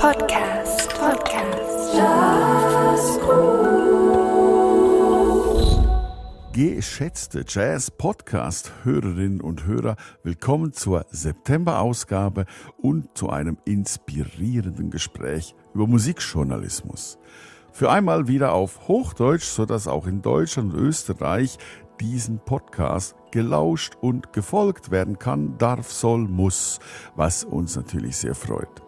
Podcast. Jazzgroove. Geschätzte Jazz-Podcast-Hörerinnen und Hörer, willkommen zur September-Ausgabe und zu einem inspirierenden Gespräch über Musikjournalismus. Für einmal wieder auf Hochdeutsch, sodass auch in Deutschland und Österreich diesen Podcast gelauscht und gefolgt werden kann, darf, soll, muss, was uns natürlich sehr freut.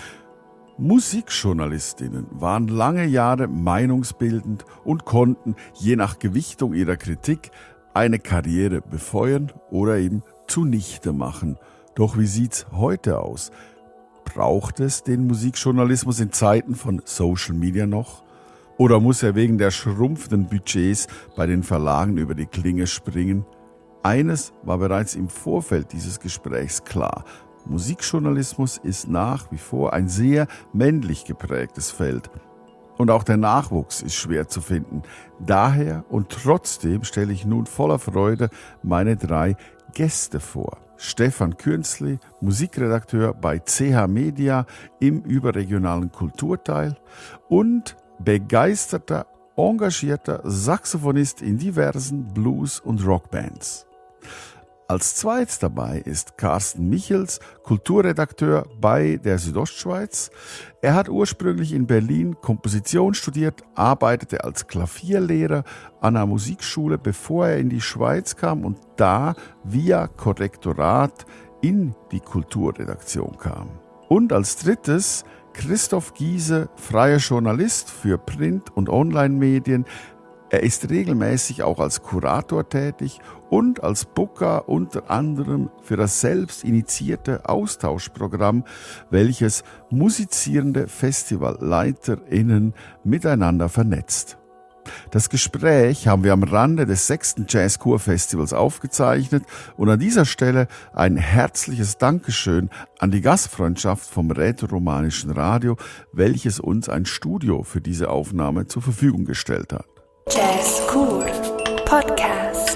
Musikjournalistinnen waren lange Jahre meinungsbildend und konnten, je nach Gewichtung ihrer Kritik, eine Karriere befeuern oder eben zunichte machen. Doch wie sieht's heute aus? Braucht es den Musikjournalismus in Zeiten von Social Media noch? Oder muss er wegen der schrumpfenden Budgets bei den Verlagen über die Klinge springen? Eines war bereits im Vorfeld dieses Gesprächs klar: Musikjournalismus ist nach wie vor ein sehr männlich geprägtes Feld. Und auch der Nachwuchs ist schwer zu finden. Daher und trotzdem stelle ich nun voller Freude meine 3 Gäste vor. Stefan Künzli, Musikredakteur bei CH Media im überregionalen Kulturteil und begeisterter, engagierter Saxophonist in diversen Blues- und Rockbands. Als zweites dabei ist Carsten Michels, Kulturredakteur bei der Südostschweiz. Er hat ursprünglich in Berlin Komposition studiert, arbeitete als Klavierlehrer an einer Musikschule, bevor er in die Schweiz kam und da via Korrektorat in die Kulturredaktion kam. Und als drittes Christoph Giese, freier Journalist für Print- und Online-Medien. Er ist regelmäßig auch als Kurator tätig und als Booker unter anderem für das selbst initiierte Austauschprogramm, welches musizierende FestivalleiterInnen miteinander vernetzt. Das Gespräch haben wir am Rande des 6. Jazzkur-Festivals aufgezeichnet und an dieser Stelle ein herzliches Dankeschön an die Gastfreundschaft vom Rätoromanischen Radio, welches uns ein Studio für diese Aufnahme zur Verfügung gestellt hat. Jazzkur Podcast.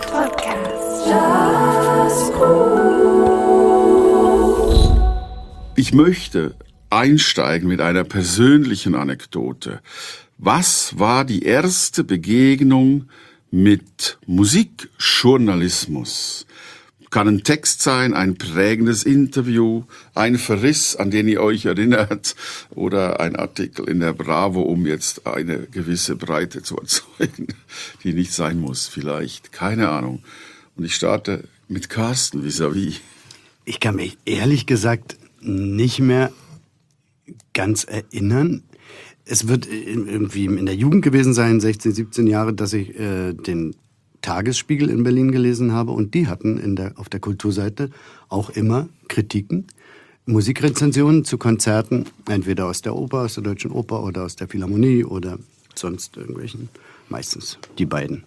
Jazzgroove. Ich möchte einsteigen mit einer persönlichen Anekdote. Was war die erste Begegnung mit Musikjournalismus? Kann ein Text sein, ein prägendes Interview, ein Verriss, an den ihr euch erinnert, oder ein Artikel in der Bravo, um jetzt eine gewisse Breite zu erzeugen, die nicht sein muss, vielleicht, keine Ahnung. Und ich starte mit Carsten vis-à-vis. Ich kann mich ehrlich gesagt nicht mehr ganz erinnern. Es wird irgendwie in der Jugend gewesen sein, 16, 17 Jahre, dass ich den Tagesspiegel in Berlin gelesen habe. Und die hatten auf der Kulturseite auch immer Kritiken, Musikrezensionen zu Konzerten, entweder aus der Oper, aus der Deutschen Oper oder aus der Philharmonie oder sonst irgendwelchen, meistens die beiden.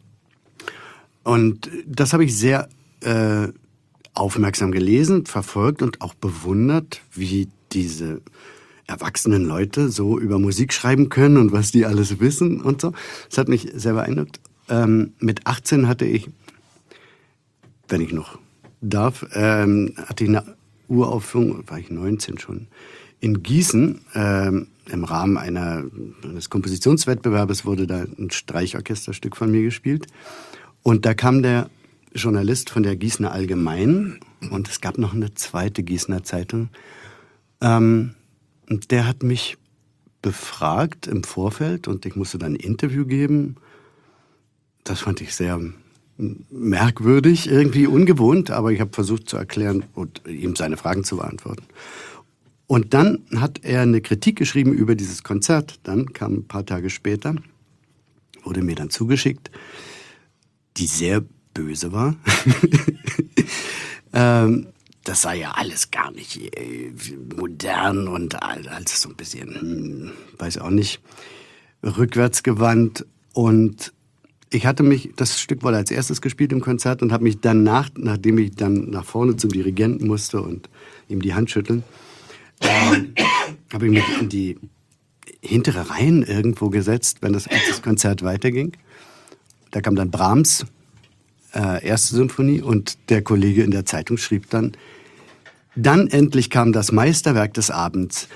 Und das habe ich sehr aufmerksam gelesen, verfolgt und auch bewundert, wie diese erwachsenen Leute so über Musik schreiben können und was die alles wissen und so. Das hat mich sehr beeindruckt. Mit 18 hatte ich, wenn ich noch darf, hatte ich eine Uraufführung, war ich 19 schon, in Gießen. Im Rahmen eines Kompositionswettbewerbes wurde da ein Streichorchesterstück von mir gespielt. Und da kam der Journalist von der Gießener Allgemeinen und es gab noch eine zweite Gießener Zeitung. Und der hat mich befragt im Vorfeld und ich musste dann ein Interview geben. Das fand ich sehr merkwürdig, irgendwie ungewohnt, aber ich habe versucht zu erklären und ihm seine Fragen zu beantworten. Und dann hat er eine Kritik geschrieben über dieses Konzert. Dann kam ein paar Tage später, wurde mir dann zugeschickt, die sehr böse war. Das sei ja alles gar nicht modern und alles so ein bisschen, weiß auch nicht, rückwärtsgewandt. Und ich hatte das Stück wurde als erstes gespielt im Konzert und habe mich danach, nachdem ich dann nach vorne zum Dirigenten musste und ihm die Hand schütteln, habe ich mich in die hintere Reihen irgendwo gesetzt, als das Konzert weiterging. Da kam dann Brahms, erste Symphonie, und der Kollege in der Zeitung schrieb dann endlich kam das Meisterwerk des Abends,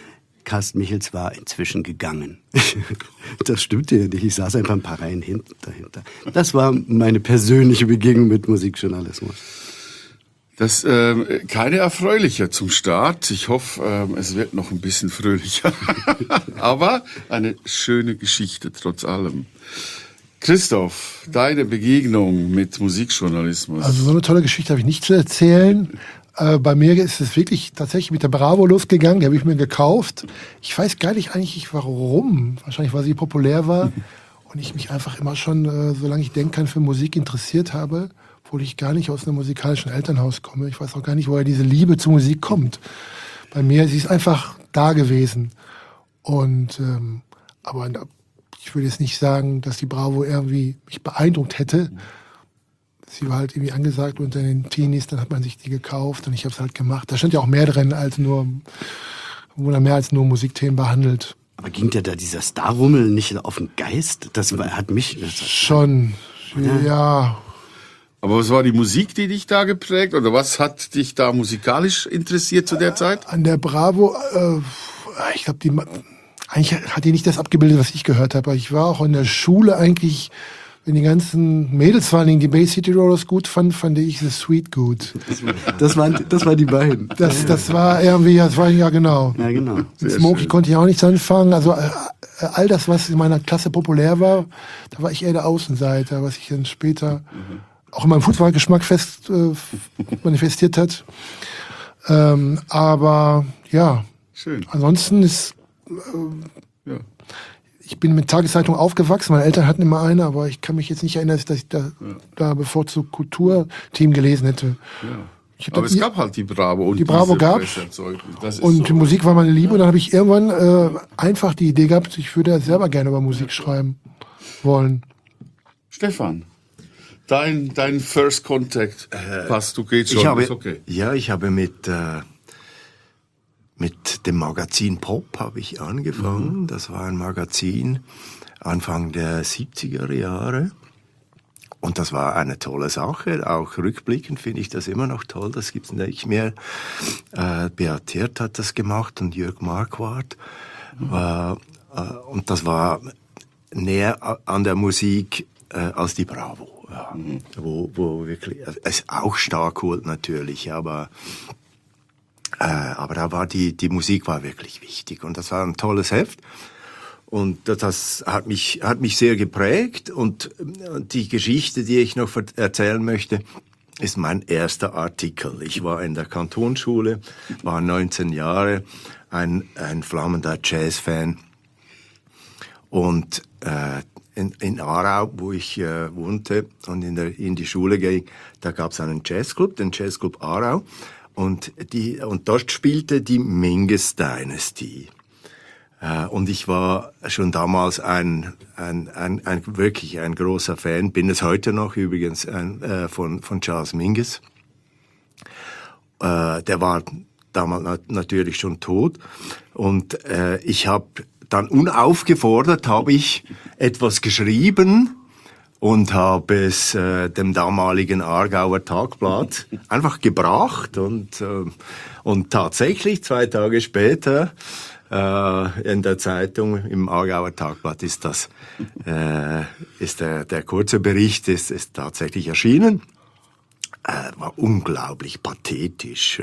Carsten Michels war inzwischen gegangen. Das stimmte ja nicht. Ich saß einfach ein paar Reihen dahinter. Das war meine persönliche Begegnung mit Musikjournalismus. Das keine erfreuliche zum Start. Ich hoffe, es wird noch ein bisschen fröhlicher. Aber eine schöne Geschichte trotz allem. Christoph, deine Begegnung mit Musikjournalismus. Also so eine tolle Geschichte habe ich nicht zu erzählen. Bei mir ist es wirklich tatsächlich mit der Bravo losgegangen. Die habe ich mir gekauft. Ich weiß gar nicht eigentlich warum. Wahrscheinlich, weil sie populär war. Und ich mich einfach immer schon, solange ich denken kann, für Musik interessiert habe. Obwohl ich gar nicht aus einem musikalischen Elternhaus komme. Ich weiß auch gar nicht, woher diese Liebe zur Musik kommt. Bei mir, sie ist einfach da gewesen. Und aber ich würde jetzt nicht sagen, dass die Bravo irgendwie mich beeindruckt hätte. Sie war halt irgendwie angesagt unter den Teenies, dann hat man sich die gekauft und ich habe es halt gemacht. Da stand ja auch mehr drin, wurde mehr als nur Musikthemen behandelt. Aber ging dir da dieser Starrummel nicht auf den Geist? Hat mich... Schon, ja. Aber was war die Musik, die dich da geprägt? Oder was hat dich da musikalisch interessiert zu der Zeit? An der Bravo, ich glaube, eigentlich hat die nicht das abgebildet, was ich gehört habe. Aber ich war auch in der Schule eigentlich, wenn die ganzen Mädels vor allen Dingen die Bay City Rollers gut fand ich The Sweet gut. Das waren die beiden. Das war irgendwie, das war ja genau. Ja, genau. Mit Smokey konnte ich auch nichts anfangen. Also all das, was in meiner Klasse populär war, da war ich eher der Außenseiter, was sich dann später auch in meinem Fußballgeschmack manifestiert hat. Aber ja, schön. Ansonsten ist ich bin mit Tageszeitung aufgewachsen. Meine Eltern hatten immer eine, aber ich kann mich jetzt nicht erinnern, dass ich da bevorzugt Kulturteam gelesen hätte. Ja. Aber es gab halt die Bravo. Und die Bravo gab's. Und die Musik war meine Liebe. Und dann habe ich irgendwann einfach die Idee gehabt, ich würde selber gerne über Musik schreiben wollen. Stefan, dein First Contact, du geht schon, ist okay. Ja, ich habe mit dem Magazin Pop habe ich angefangen. Das war ein Magazin Anfang der 70er Jahre. Und das war eine tolle Sache. Auch rückblickend finde ich das immer noch toll. Das gibt's nicht mehr. Beat Hirt hat das gemacht und Jörg Marquardt. Und das war näher an der Musik als die Bravo. Ja. Wo wirklich, es auch stark holt natürlich, aber da war die Musik war wirklich wichtig und das war ein tolles Heft und das hat mich sehr geprägt und die Geschichte, die ich noch erzählen möchte, ist mein erster Artikel. Ich war in der Kantonsschule, war 19 Jahre, ein flammender Jazzfan und in Aarau, wo ich wohnte und in die Schule ging, da gab es einen Jazzclub, den Jazzclub Aarau. Und dort spielte die Mingus Dynasty. Und ich war schon damals wirklich ein großer Fan, bin es heute noch übrigens, von Charles Mingus. Der war damals natürlich schon tot. Und ich habe dann unaufgefordert etwas geschrieben und habe es dem damaligen Aargauer Tagblatt einfach gebracht und tatsächlich 2 Tage später in der Zeitung im Aargauer Tagblatt ist der kurze Bericht ist tatsächlich erschienen. War unglaublich pathetisch.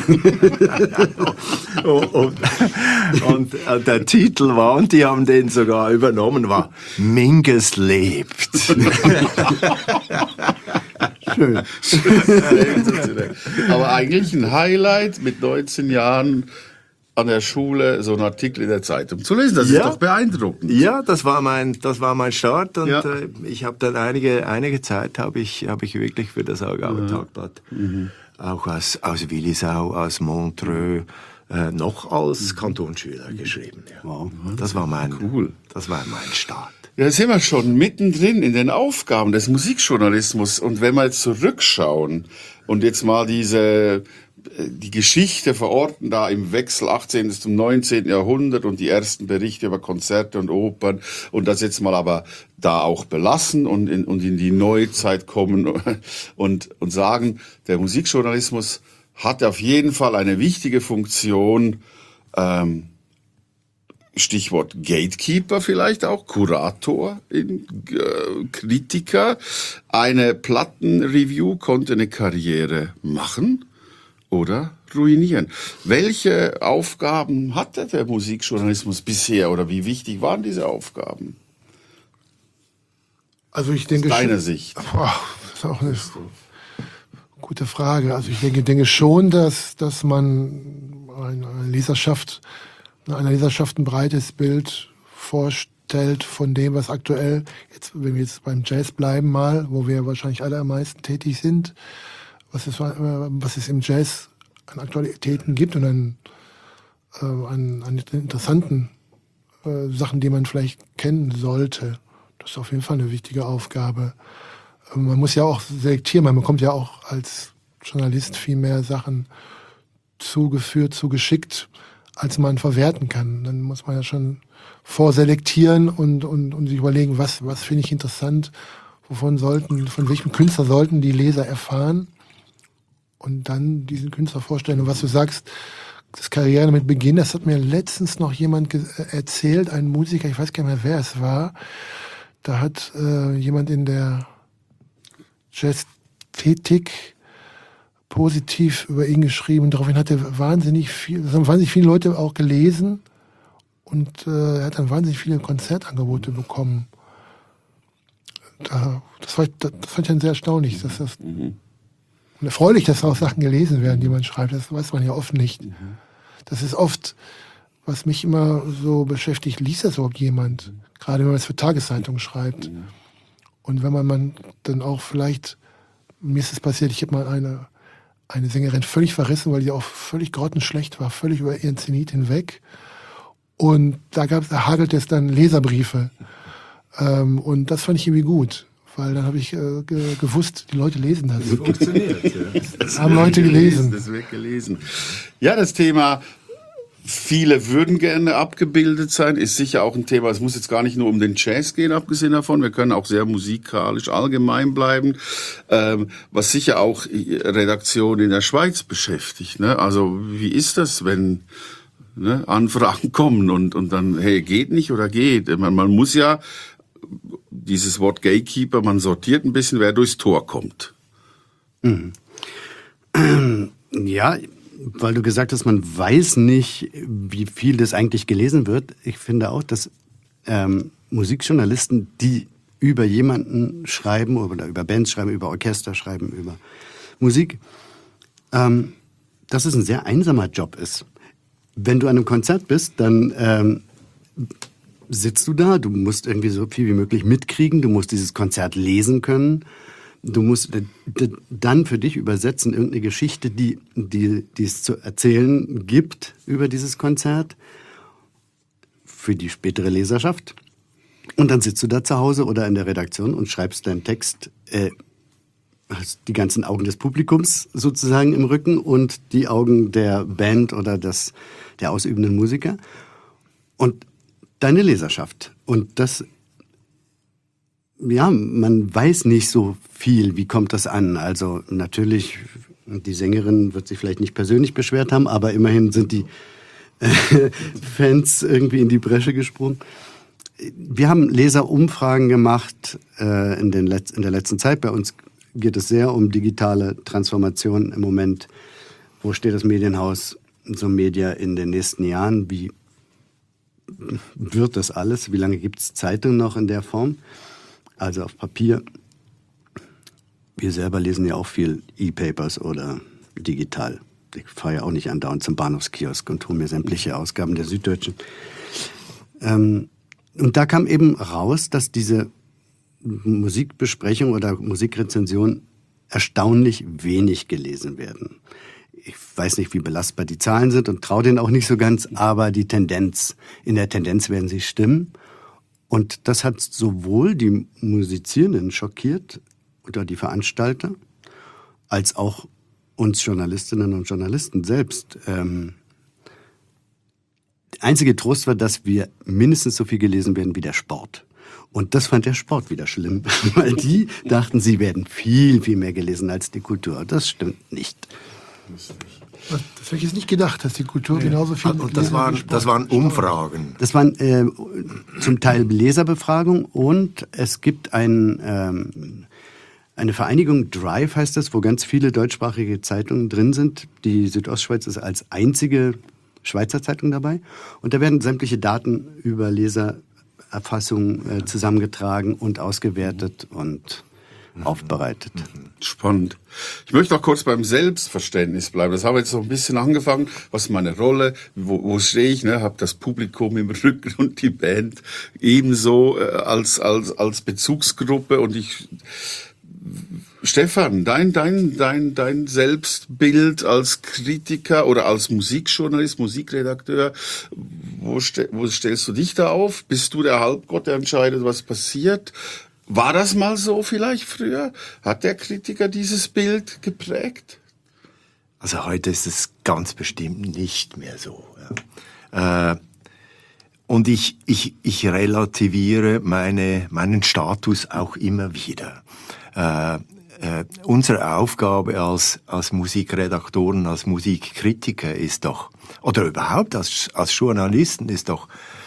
und der Titel war, und die haben den sogar übernommen, war Mingus lebt. Schön. Aber eigentlich ein Highlight mit 19 Jahren an der Schule so einen Artikel in der Zeitung zu lesen. Das ist doch beeindruckend. Ja, das war mein Start und ich habe dann einige Zeit habe ich wirklich für das Aargauer Tagblatt auch aus Willisau, aus Montreux noch als Kantonsschüler geschrieben. Ja. Wow. Das war mein Start. Ja, jetzt sind wir schon mittendrin in den Aufgaben des Musikjournalismus. Und wenn wir jetzt zurückschauen und jetzt mal die Geschichte verorten da im Wechsel 18. zum 19. Jahrhundert und die ersten Berichte über Konzerte und Opern und das jetzt mal aber da auch belassen und in die Neuzeit kommen und sagen, der Musikjournalismus hat auf jeden Fall eine wichtige Funktion, Stichwort Gatekeeper vielleicht auch, Kurator, Kritiker. Eine Plattenreview konnte eine Karriere machen oder ruinieren. Welche Aufgaben hatte der Musikjournalismus bisher oder wie wichtig waren diese Aufgaben? Also ich denke aus deiner schon, Sicht. Das ist auch eine gute Frage. Also ich denke schon, dass man einer Leserschaft ein breites Bild vorstellt von dem, was aktuell, jetzt, wenn wir jetzt beim Jazz bleiben mal, wo wir wahrscheinlich alle am meisten tätig sind, was es im Jazz an Aktualitäten gibt und an interessanten Sachen, die man vielleicht kennen sollte. Das ist auf jeden Fall eine wichtige Aufgabe. Man muss ja auch selektieren, man bekommt ja auch als Journalist viel mehr Sachen zugeschickt, als man verwerten kann. Dann muss man ja schon vorselektieren und sich überlegen, was finde ich interessant, von welchem Künstler sollten die Leser erfahren und dann diesen Künstler vorstellen. Und was du sagst, das Karriere mit Beginn, das hat mir letztens noch jemand erzählt, ein Musiker, ich weiß gar nicht mehr, wer es war. Da hat jemand in der Jazz-Ethik positiv über ihn geschrieben. Daraufhin hat er wahnsinnig viele Leute auch gelesen und er hat dann wahnsinnig viele Konzertangebote bekommen. Das fand ich dann sehr erstaunlich. Und erfreulich, dass auch Sachen gelesen werden, die man schreibt. Das weiß man ja oft nicht. Das ist oft, was mich immer so beschäftigt, liest das überhaupt jemand? Gerade wenn man es für Tageszeitungen schreibt. Und wenn man dann auch vielleicht, mir ist es passiert, ich habe mal eine Sängerin völlig verrissen, weil die auch völlig grottenschlecht war, völlig über ihren Zenit hinweg. Und da hagelte es dann Leserbriefe. Und das fand ich irgendwie gut, weil dann habe ich gewusst, die Leute lesen das. Das funktioniert. Ja. Haben Leute gelesen. Das wird gelesen. Ja, das Thema viele würden gerne abgebildet sein, ist sicher auch ein Thema. Es muss jetzt gar nicht nur um den Jazz gehen, abgesehen davon. Wir können auch sehr musikalisch allgemein bleiben, was sicher auch Redaktion in der Schweiz beschäftigt. Ne? Also wie ist das, wenn Anfragen kommen und dann, hey, geht nicht oder geht? Man muss ja, dieses Wort Gatekeeper, man sortiert ein bisschen, wer durchs Tor kommt. Ja, weil du gesagt hast, man weiß nicht, wie viel das eigentlich gelesen wird. Ich finde auch, dass Musikjournalisten, die über jemanden schreiben oder über Bands schreiben, über Orchester schreiben, über Musik, dass es ein sehr einsamer Job ist. Wenn du an einem Konzert bist, dann sitzt du da, du musst irgendwie so viel wie möglich mitkriegen, du musst dieses Konzert lesen können. Du musst dann für dich übersetzen irgendeine Geschichte, die es zu erzählen gibt über dieses Konzert für die spätere Leserschaft. Und dann sitzt du da zu Hause oder in der Redaktion und schreibst deinen Text, hast die ganzen Augen des Publikums sozusagen im Rücken und die Augen der Band oder der ausübenden Musiker und deine Leserschaft. Und das, ja, man weiß nicht so viel, wie kommt das an. Also natürlich, die Sängerin wird sich vielleicht nicht persönlich beschwert haben, aber immerhin sind die Fans irgendwie in die Bresche gesprungen. Wir haben Leserumfragen gemacht in der letzten Zeit. Bei uns geht es sehr um digitale Transformation im Moment. Wo steht das Medienhaus so Media in den nächsten Jahren? Wie wird das alles? Wie lange gibt es Zeitungen noch in der Form? Also auf Papier. Wir selber lesen ja auch viel E-Papers oder digital. Ich fahre ja auch nicht andauernd zum Bahnhofskiosk und hole mir sämtliche Ausgaben der Süddeutschen. Und da kam eben raus, dass diese Musikbesprechung oder Musikrezension erstaunlich wenig gelesen werden. Ich weiß nicht, wie belastbar die Zahlen sind und traue denen auch nicht so ganz, aber in der Tendenz werden sie stimmen. Und das hat sowohl die Musizierenden schockiert oder die Veranstalter, als auch uns Journalistinnen und Journalisten selbst. Der einzige Trost war, dass wir mindestens so viel gelesen werden wie der Sport. Und das fand der Sport wieder schlimm, weil die dachten, sie werden viel, viel mehr gelesen als die Kultur. Das stimmt nicht. Das hätte ich jetzt nicht gedacht, dass die Kultur genauso viel Und das waren Umfragen. Das waren zum Teil Leserbefragungen und es gibt eine Vereinigung, Drive heißt das, wo ganz viele deutschsprachige Zeitungen drin sind. Die Südostschweiz ist als einzige Schweizer Zeitung dabei. Und da werden sämtliche Daten über Lesererfassung zusammengetragen und ausgewertet und aufbereitet. Spannend. Ich möchte auch kurz beim Selbstverständnis bleiben. Das haben wir jetzt so ein bisschen angefangen. Was ist meine Rolle? Wo stehe ich? Ne? Habe das Publikum im Rücken und die Band ebenso als Bezugsgruppe. Und Stefan, dein Selbstbild als Kritiker oder als Musikjournalist, Musikredakteur, wo stellst du dich da auf? Bist du der Halbgott, der entscheidet, was passiert? War das mal so vielleicht früher? Hat der Kritiker dieses Bild geprägt? Also heute ist es ganz bestimmt nicht mehr so. Ja. Und ich relativiere meinen Status auch immer wieder. Unsere Aufgabe als Musikredaktoren, als Musikkritiker ist doch, oder überhaupt als Journalisten ist doch,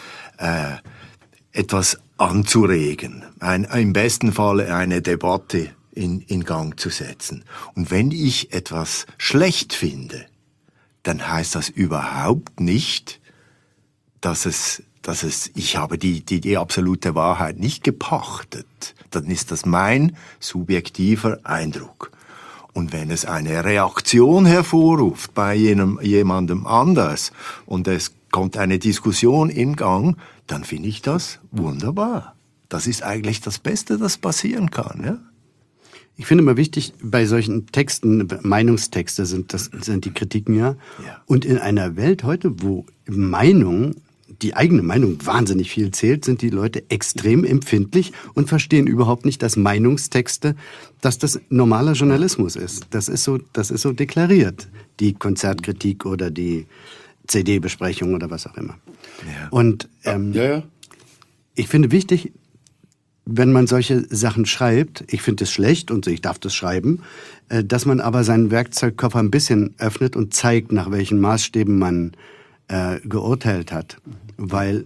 etwas anzuregen, im besten Falle eine Debatte in Gang zu setzen. Und wenn ich etwas schlecht finde, dann heißt das überhaupt nicht, dass ich habe die absolute Wahrheit nicht gepachtet. Dann ist das mein subjektiver Eindruck. Und wenn es eine Reaktion hervorruft bei jemandem anders und es kommt eine Diskussion in Gang, dann finde ich das wunderbar. Das ist eigentlich das Beste, das passieren kann. Ja? Ich finde immer wichtig, bei solchen Texten, Meinungstexte sind die Kritiken ja. Und in einer Welt heute, wo die eigene Meinung wahnsinnig viel zählt, sind die Leute extrem empfindlich und verstehen überhaupt nicht, dass Meinungstexte, dass das normaler Journalismus ist. Das ist so deklariert. Die Konzertkritik oder die CD-Besprechung oder was auch immer. Ja. Und ich finde wichtig, wenn man solche Sachen schreibt, ich finde es schlecht und ich darf das schreiben, dass man aber seinen Werkzeugkoffer ein bisschen öffnet und zeigt, nach welchen Maßstäben man geurteilt hat. Weil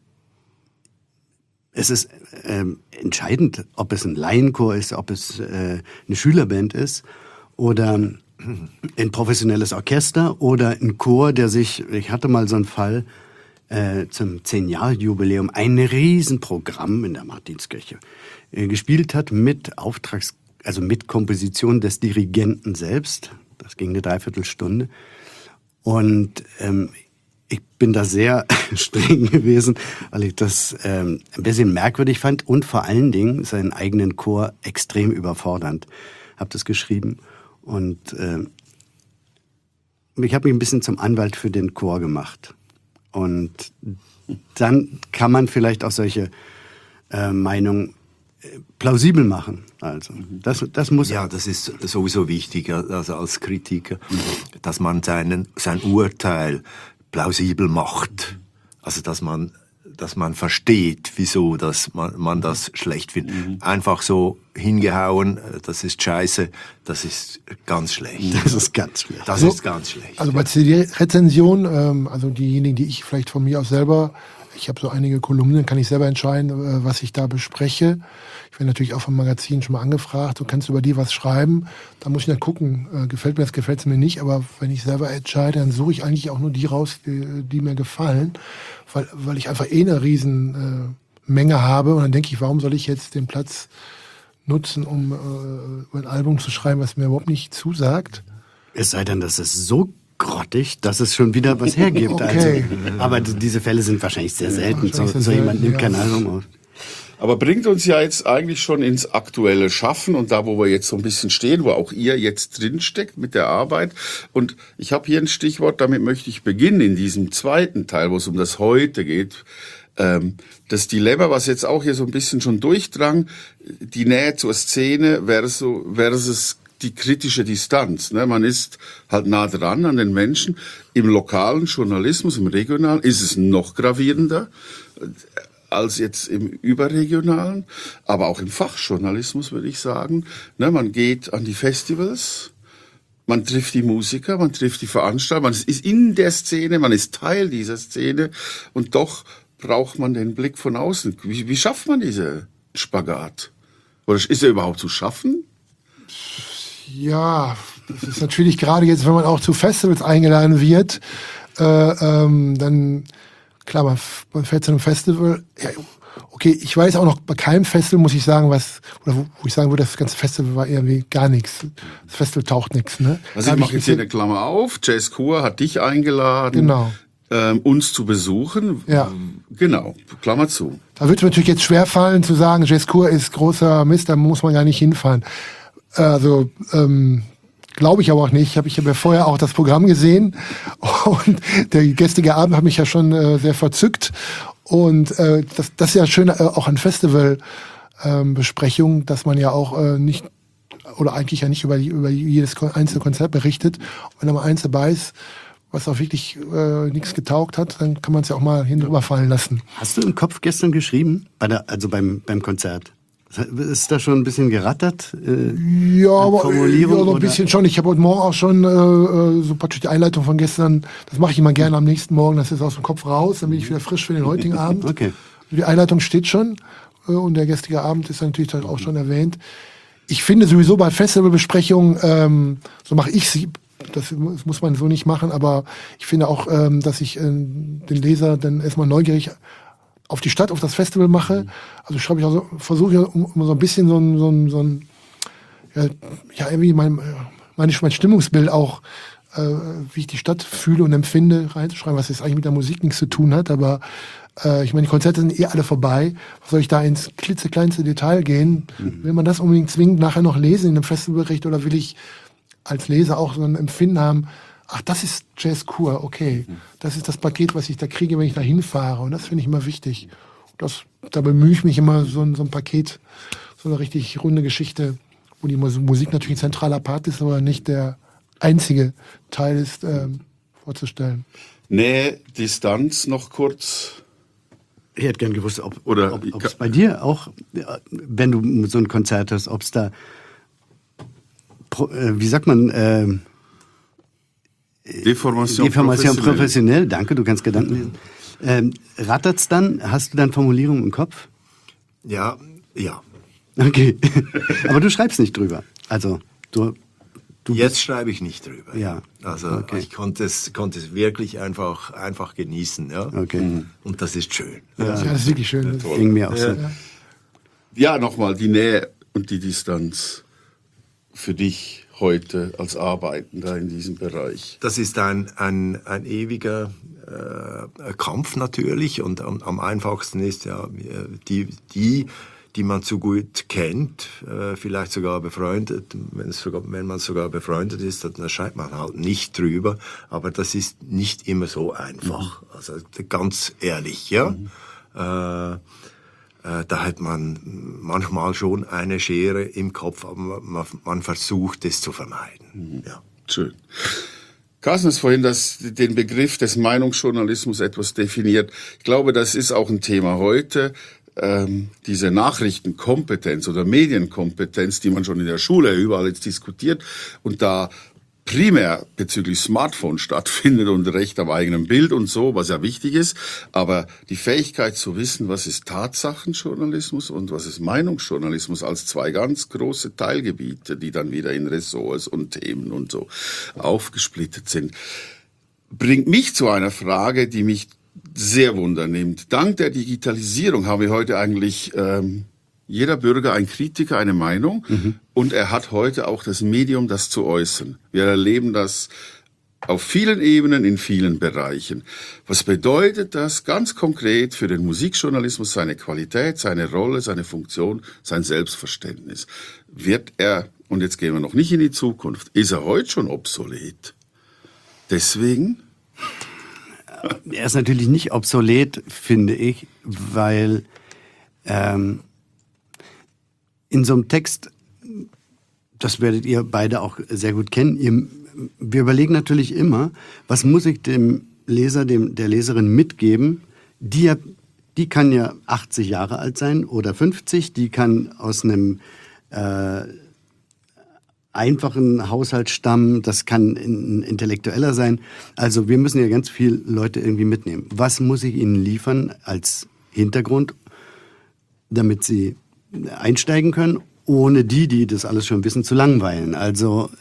es ist entscheidend, ob es ein Laienchor ist, ob es eine Schülerband ist oder ein professionelles Orchester oder ein Chor, ich hatte mal so einen Fall zum 10-Jahr-Jubiläum, ein Riesenprogramm in der Martinskirche gespielt hat mit mit Komposition des Dirigenten selbst. Das ging eine Dreiviertelstunde. Und ich bin da sehr streng gewesen, weil ich das ein bisschen merkwürdig fand und vor allen Dingen seinen eigenen Chor extrem überfordernd. Hab das geschrieben und ich habe mich ein bisschen zum Anwalt für den Chor gemacht. Und dann kann man vielleicht auch solche Meinungen plausibel machen. Also das muss. Ja, das ist sowieso wichtig, also als Kritiker, dass man sein Urteil plausibel macht. Also dass man versteht, wieso dass man das schlecht findet. Einfach so hingehauen, das ist scheiße, das ist ganz schlecht. Das ist ganz schlecht. Das ist ganz schlecht. Also bei CD-Rezension, also diejenigen, die ich vielleicht von mir aus selber, ich habe so einige Kolumnen, kann ich selber entscheiden, was ich da bespreche. Ich werde natürlich auch vom Magazin schon mal angefragt, du kannst über die was schreiben. Da muss ich dann gucken, gefällt mir das, gefällt es mir nicht. Aber wenn ich selber entscheide, dann suche ich eigentlich auch nur die raus, die mir gefallen. Weil ich einfach eine riesen Menge habe. Und dann denke ich, warum soll ich jetzt den Platz nutzen, um ein Album zu schreiben, was mir überhaupt nicht zusagt? Es sei denn, das ist so grottig, dass es schon wieder was hergibt. Okay. Also, aber diese Fälle sind wahrscheinlich sehr selten. So jemand nimmt kein Album auf. Aber bringt uns ja jetzt eigentlich schon ins aktuelle Schaffen und da, wo wir jetzt so ein bisschen stehen, wo auch ihr jetzt drinsteckt mit der Arbeit. Und ich habe hier ein Stichwort, damit möchte ich beginnen in diesem zweiten Teil, wo es um das Heute geht. Das Dilemma, was jetzt auch hier so ein bisschen schon durchdrang, die Nähe zur Szene versus die kritische Distanz. Ne? Man ist halt nah dran an den Menschen. Im lokalen Journalismus, im regionalen, ist es noch gravierender als jetzt im überregionalen, aber auch im Fachjournalismus würde ich sagen. Ne, man geht an die Festivals, man trifft die Musiker, man trifft die Veranstalter, man ist in der Szene, man ist Teil dieser Szene und doch braucht man den Blick von außen. Wie schafft man diese Spagat? Oder ist er überhaupt zu schaffen? Ja, das ist natürlich gerade jetzt, wenn man auch zu Festivals eingeladen wird, dann, klar, man fährt zu einem Festival. Ja, okay, ich weiß auch noch, bei keinem Festival muss ich sagen, wo ich sagen würde, das ganze Festival war irgendwie gar nichts. Das Festival taucht nichts, ne? Also ich mache jetzt hier eine Klammer auf. Jazzkur hat dich eingeladen, genau. Uns zu besuchen. Ja. Genau, Klammer zu. Da wird es mir natürlich jetzt schwerfallen zu sagen, Jazzkur ist großer Mist, da muss man gar nicht hinfahren. Also, glaube ich aber auch nicht. Ich habe ja vorher auch das Programm gesehen und der gestrige Abend hat mich ja schon sehr verzückt. Und das ist ja schön auch an Festivalbesprechungen, dass man ja auch nicht, oder eigentlich ja nicht über jedes einzelne Konzert berichtet. Und wenn da mal eins dabei ist, was auch wirklich nichts getaugt hat, dann kann man es ja auch mal hinüber fallen lassen. Hast du im Kopf gestern geschrieben? Beim Konzert? Ist da schon ein bisschen gerattert? Ja, aber Formulierung, so ein bisschen schon. Ich habe heute Morgen auch schon so praktisch die Einleitung von gestern, das mache ich immer gerne am nächsten Morgen, das ist aus dem Kopf raus, dann bin ich wieder frisch für den heutigen Abend. Okay. Die Einleitung steht schon und der gestrige Abend ist natürlich dann auch schon erwähnt. Ich finde sowieso bei Festivalbesprechungen, so mache ich sie, das muss man so nicht machen, aber ich finde auch, dass ich den Leser dann erstmal neugierig auf die Stadt, auf das Festival mache. Also schreibe ich also, versuche ja um so ein bisschen so ein irgendwie mein Stimmungsbild auch, wie ich die Stadt fühle und empfinde, reinzuschreiben, was jetzt eigentlich mit der Musik nichts zu tun hat, aber ich meine, die Konzerte sind alle vorbei. Was soll ich da ins klitzekleinste Detail gehen? Will man das unbedingt zwingend nachher noch lesen in einem Festivalbericht oder will ich als Leser auch so ein Empfinden haben, ach, das ist Jazzkur, okay. Das ist das Paket, was ich da kriege, wenn ich da hinfahre. Und das finde ich immer wichtig. Da bemühe ich mich immer, so ein Paket, so eine richtig runde Geschichte, wo die Musik natürlich ein zentraler Part ist, aber nicht der einzige Teil ist, vorzustellen. Nähe, Distanz noch kurz. Ich hätte gern gewusst, ob Oder es bei dir auch, wenn du so ein Konzert hast, ob es da, wie sagt man, Deformation professionell. Danke, du kannst Gedanken lesen. Rattert's dann? Hast du dann Formulierungen im Kopf? Ja. Okay. Aber du schreibst nicht drüber. Also, du Jetzt schreibe ich nicht drüber. Ja. Also Okay. ich konnte es wirklich einfach genießen. Ja? Okay. Und das ist schön. Ja, das ist wirklich schön. Ging mir auch so. Ja, nochmal, die Nähe und die Distanz für dich heute als Arbeitender in diesem Bereich. Das ist ein ewiger Kampf natürlich und am einfachsten ist ja die man so gut kennt, vielleicht sogar befreundet. Wenn man sogar befreundet ist, dann schreibt man halt nicht drüber. Aber das ist nicht immer so einfach. Also ganz ehrlich, ja. Da hat man manchmal schon eine Schere im Kopf, aber man versucht es zu vermeiden. Ja. Schön. Carsten hat vorhin den Begriff des Meinungsjournalismus etwas definiert. Ich glaube, das ist auch ein Thema heute. Diese Nachrichtenkompetenz oder Medienkompetenz, die man schon in der Schule überall jetzt diskutiert und da primär bezüglich Smartphone stattfindet und Recht am eigenen Bild und so, was ja wichtig ist, aber die Fähigkeit zu wissen, was ist Tatsachenjournalismus und was ist Meinungsjournalismus als zwei ganz große Teilgebiete, die dann wieder in Ressorts und Themen und so aufgesplittet sind, bringt mich zu einer Frage, die mich sehr wundernimmt. Dank der Digitalisierung haben wir heute eigentlich jeder Bürger ein Kritiker, eine Meinung und er hat heute auch das Medium, das zu äußern. Wir erleben das auf vielen Ebenen, in vielen Bereichen. Was bedeutet das ganz konkret für den Musikjournalismus, seine Qualität, seine Rolle, seine Funktion, sein Selbstverständnis? Wird er, und jetzt gehen wir noch nicht in die Zukunft, ist er heute schon obsolet? Deswegen? Er ist natürlich nicht obsolet, finde ich, weil in so einem Text, das werdet ihr beide auch sehr gut kennen, wir überlegen natürlich immer, was muss ich dem Leser, der Leserin mitgeben, die kann ja 80 Jahre alt sein oder 50, die kann aus einem einfachen Haushaltsstamm, das kann ein Intellektueller sein. Also wir müssen ja ganz viele Leute irgendwie mitnehmen. Was muss ich ihnen liefern als Hintergrund, damit sie einsteigen können, ohne die das alles schon wissen, zu langweilen. Also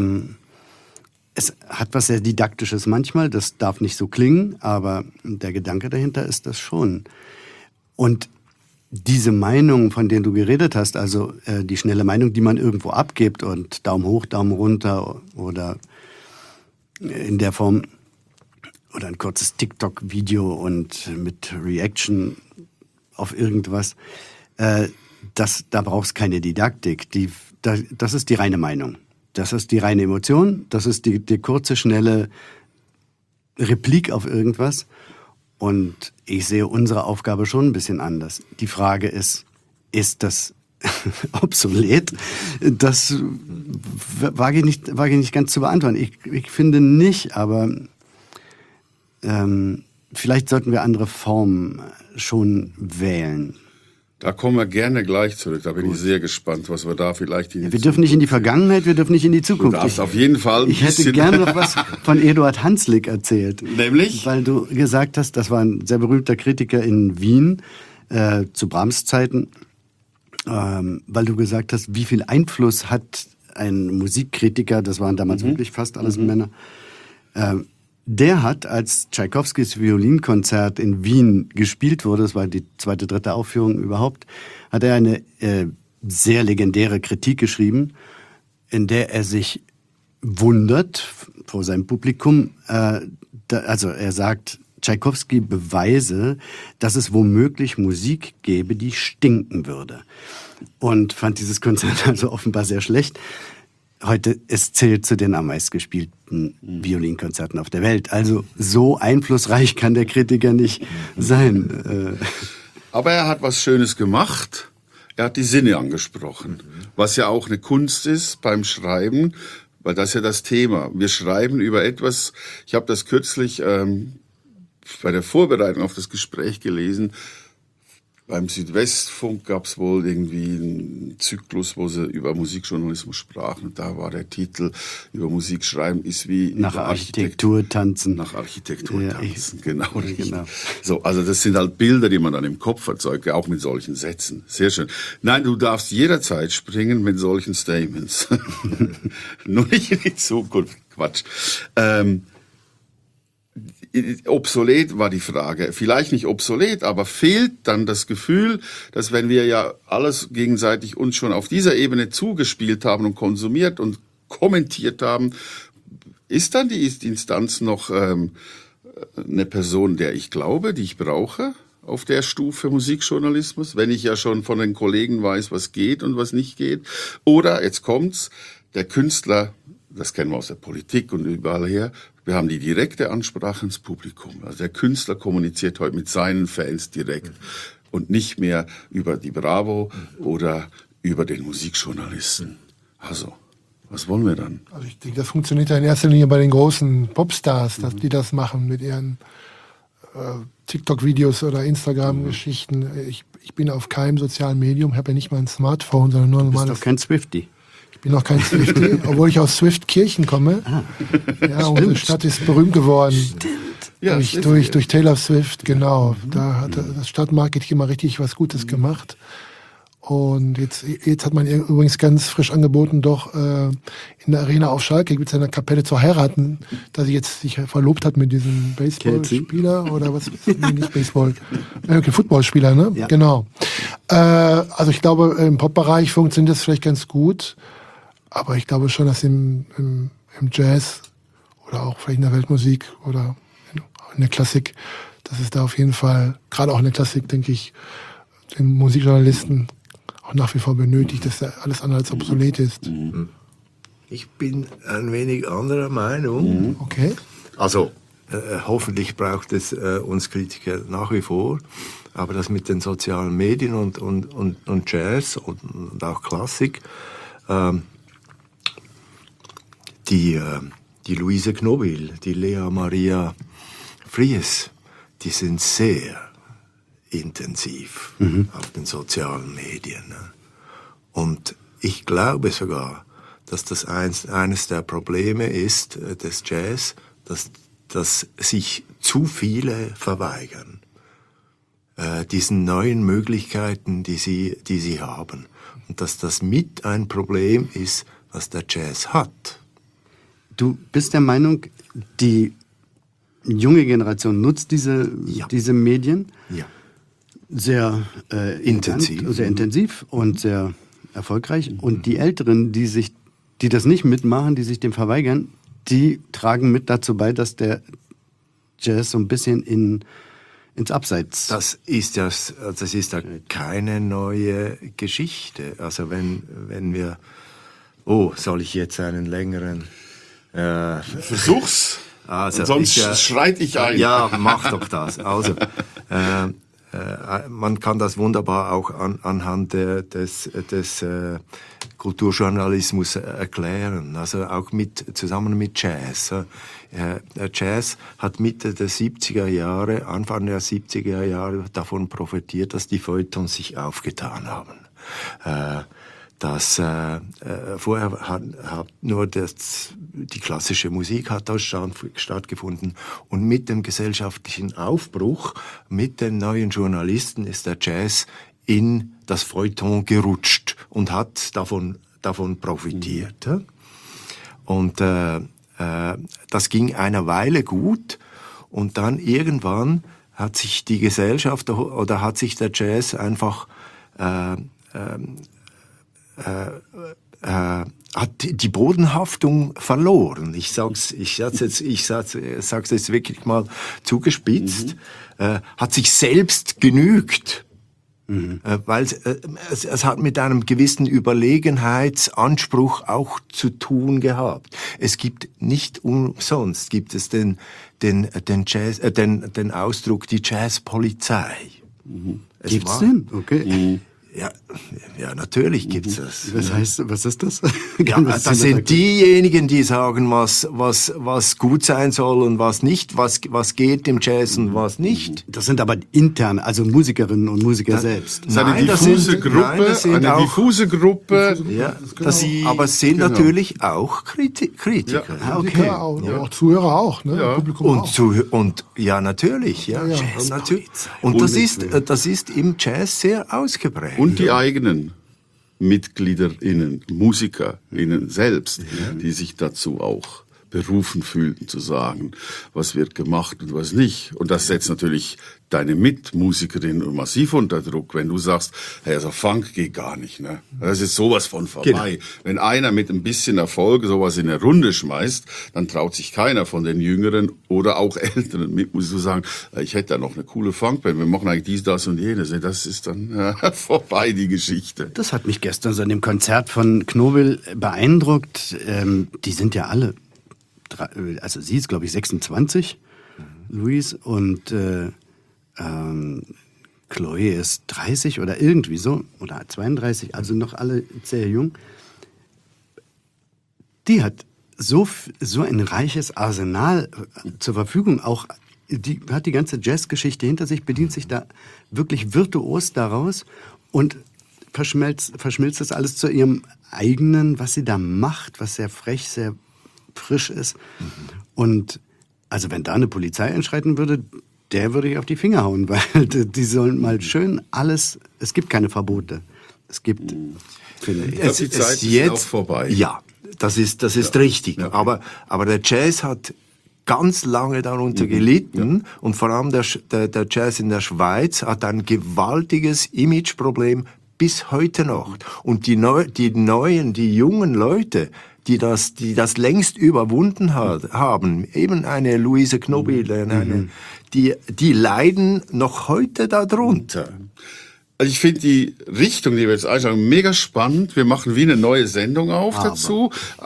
es hat was sehr Didaktisches manchmal, das darf nicht so klingen, aber der Gedanke dahinter ist das schon. Und diese Meinung, von denen du geredet hast, also die schnelle Meinung, die man irgendwo abgibt und Daumen hoch, Daumen runter oder in der Form oder ein kurzes TikTok-Video und mit Reaction auf irgendwas, da brauchst keine Didaktik. Das ist die reine Meinung. Das ist die reine Emotion. Das ist die kurze, schnelle Replik auf irgendwas. Und ich sehe unsere Aufgabe schon ein bisschen anders. Die Frage ist das obsolet? Das wage ich nicht ganz zu beantworten. Ich finde nicht, aber vielleicht sollten wir andere Formen schon wählen. Da kommen wir gerne gleich zurück. Da bin ich sehr gespannt, was wir da vielleicht in die Wir dürfen nicht in die Vergangenheit, wir dürfen nicht in die Zukunft. Du darfst auf jeden Fall Ich hätte gerne noch was von Eduard Hanslick erzählt. Nämlich? Weil du gesagt hast, das war ein sehr berühmter Kritiker in Wien zu Brahms Zeiten, weil du gesagt hast, wie viel Einfluss hat ein Musikkritiker, das waren damals wirklich fast alles Männer, der hat, als Tschaikowskis Violinkonzert in Wien gespielt wurde, das war die zweite, dritte Aufführung überhaupt, hat er eine sehr legendäre Kritik geschrieben, in der er sich wundert vor seinem Publikum. Also er sagt, Tschaikowski beweise, dass es womöglich Musik gäbe, die stinken würde. Und fand dieses Konzert also offenbar sehr schlecht. Heute, es zählt zu den am meistgespielten Violinkonzerten auf der Welt. Also so einflussreich kann der Kritiker nicht sein. Aber er hat was Schönes gemacht. Er hat die Sinne angesprochen. Was ja auch eine Kunst ist beim Schreiben, weil das ist ja das Thema. Wir schreiben über etwas, ich habe das kürzlich bei der Vorbereitung auf das Gespräch gelesen. Beim Südwestfunk gab es wohl irgendwie einen Zyklus, wo sie über Musikjournalismus sprachen. Und da war der Titel über Musik schreiben ist wie nach Architektur tanzen. Nach Architektur tanzen, genau. Genau. So, also das sind halt Bilder, die man dann im Kopf erzeugt, auch mit solchen Sätzen. Sehr schön. Nein, du darfst jederzeit springen mit solchen Statements. Nur nicht in die Zukunft. Quatsch. Obsolet war die Frage. Vielleicht nicht obsolet, aber fehlt dann das Gefühl, dass wenn wir ja alles gegenseitig uns schon auf dieser Ebene zugespielt haben und konsumiert und kommentiert haben, ist dann die Instanz noch eine Person, der ich glaube, die ich brauche auf der Stufe Musikjournalismus, wenn ich ja schon von den Kollegen weiß, was geht und was nicht geht? Oder, jetzt kommt's, der Künstler, das kennen wir aus der Politik und überall her, wir haben die direkte Ansprache ins Publikum. Also der Künstler kommuniziert heute mit seinen Fans direkt und nicht mehr über die Bravo oder über den Musikjournalisten. Also, was wollen wir dann? Also ich denke, das funktioniert ja in erster Linie bei den großen Popstars, dass die das machen mit ihren TikTok-Videos oder Instagram-Geschichten. Ich bin auf keinem sozialen Medium, habe ja nicht mal ein Smartphone, sondern nur ein normales... Du bist doch kein Swiftie. Ich bin noch kein Swiftie, obwohl ich aus Swiftkirchen komme. Ja, unsere Stadt ist berühmt geworden. Ja, durch Taylor Swift, genau. Da hat das Stadtmarketing mal richtig was Gutes gemacht. Und jetzt hat man ihr übrigens ganz frisch angeboten, doch in der Arena auf Schalke gibt es eine Kapelle zu heiraten, da sie jetzt sich verlobt hat mit diesem Baseballspieler oder was? Nee, nicht Baseball, Footballspieler, ne? Ja. Genau. Also ich glaube, im Pop-Bereich funktioniert das vielleicht ganz gut, aber ich glaube schon, dass im Jazz oder auch vielleicht in der Weltmusik oder in der Klassik, dass es da auf jeden Fall, gerade auch in der Klassik, denke ich, den Musikjournalisten auch nach wie vor benötigt, dass da alles andere als obsolet ist. Ich bin ein wenig anderer Meinung. Okay. Also, hoffentlich braucht es uns Kritiker nach wie vor, aber das mit den sozialen Medien und Jazz und auch Klassik, die Luise Knobil, die Lea Maria Fries, die sind sehr intensiv auf den sozialen Medien. Und ich glaube sogar, dass das eines der Probleme ist des Jazz, dass sich zu viele verweigern diesen neuen Möglichkeiten, die sie haben. Und dass das mit ein Problem ist, was der Jazz hat. Du bist der Meinung, die junge Generation nutzt diese Medien sehr intensiv und sehr erfolgreich. Und die Älteren, die das nicht mitmachen, die sich dem verweigern, die tragen mit dazu bei, dass der Jazz so ein bisschen ins Abseits. Das ist ja keine neue Geschichte. Also wenn wir, soll ich jetzt einen längeren Versuch's. Also sonst schreite ich ein. Ja, mach doch das. Also man kann das wunderbar auch anhand des Kulturjournalismus erklären. Also auch zusammen mit Jazz. Jazz hat Mitte der 70er Jahre, Anfang der 70er Jahre davon profitiert, dass die Feuilletons sich aufgetan haben. Vorher hat nur die klassische Musik hat da stattgefunden, und mit dem gesellschaftlichen Aufbruch, mit den neuen Journalisten ist der Jazz in das Feuilleton gerutscht und hat davon profitiert. Und das ging eine Weile gut, und dann irgendwann hat sich die Gesellschaft oder hat sich der Jazz einfach hat die Bodenhaftung verloren. Ich sag's jetzt wirklich mal zugespitzt. Hat sich selbst genügt. Weil es hat mit einem gewissen Überlegenheitsanspruch auch zu tun gehabt. Es gibt nicht umsonst den Jazz, den Ausdruck die Jazzpolizei. Gibt's denn? Okay. Ja, natürlich gibt's das. Was ist das? Ja, das sind diejenigen, die sagen, was gut sein soll und was nicht, was geht im Jazz und was nicht. Das sind aber intern, also Musikerinnen und Musiker selbst. Das ist eine diffuse Gruppe. Ja, aber es sind natürlich auch Kritiker. Ja, okay. Auch Zuhörer auch, ne? Ja. Publikum auch. Und ja, natürlich, ja. Natürlich. Und das ist im Jazz sehr ausgeprägt. Und die eigenen MitgliederInnen, MusikerInnen selbst, die sich dazu auch berufen fühlten, zu sagen, was wird gemacht und was nicht. Und das setzt natürlich deine Mitmusikerinnen massiv unter Druck, wenn du sagst, hey, also Funk geht gar nicht, ne? Das ist sowas von vorbei. Genau. Wenn einer mit ein bisschen Erfolg sowas in eine Runde schmeißt, dann traut sich keiner von den Jüngeren oder auch älteren Mitmusikern zu sagen, ich hätte da noch eine coole Funkband, wir machen eigentlich dies, das und jenes. Das ist dann vorbei, die Geschichte. Das hat mich gestern so in dem Konzert von Knobel beeindruckt. Die sind ja alle, also sie ist, glaube ich, 26, Louise, und Chloe ist 30 oder irgendwie so, oder 32, also noch alle sehr jung. Die hat so ein reiches Arsenal zur Verfügung, auch die hat die ganze Jazzgeschichte hinter sich, bedient sich da wirklich virtuos daraus und verschmilzt das alles zu ihrem eigenen, was sie da macht, was sehr frech, sehr frisch ist. Und also wenn da eine Polizei einschreiten würde, der würde ich auf die Finger hauen, weil die sollen mal schön alles, es gibt keine Verbote. Es gibt, finde ich. Die Zeit ist jetzt auch vorbei. Ja, das ist richtig. Ja. Aber der Jazz hat ganz lange darunter gelitten, und vor allem der Jazz in der Schweiz hat ein gewaltiges Imageproblem bis heute noch. Und die jungen Leute, die das längst überwunden haben, eben eine Luise Knobel, die leiden noch heute darunter. Also ich finde die Richtung, die wir jetzt einschlagen, mega spannend. Wir machen wie eine neue Sendung auf dazu.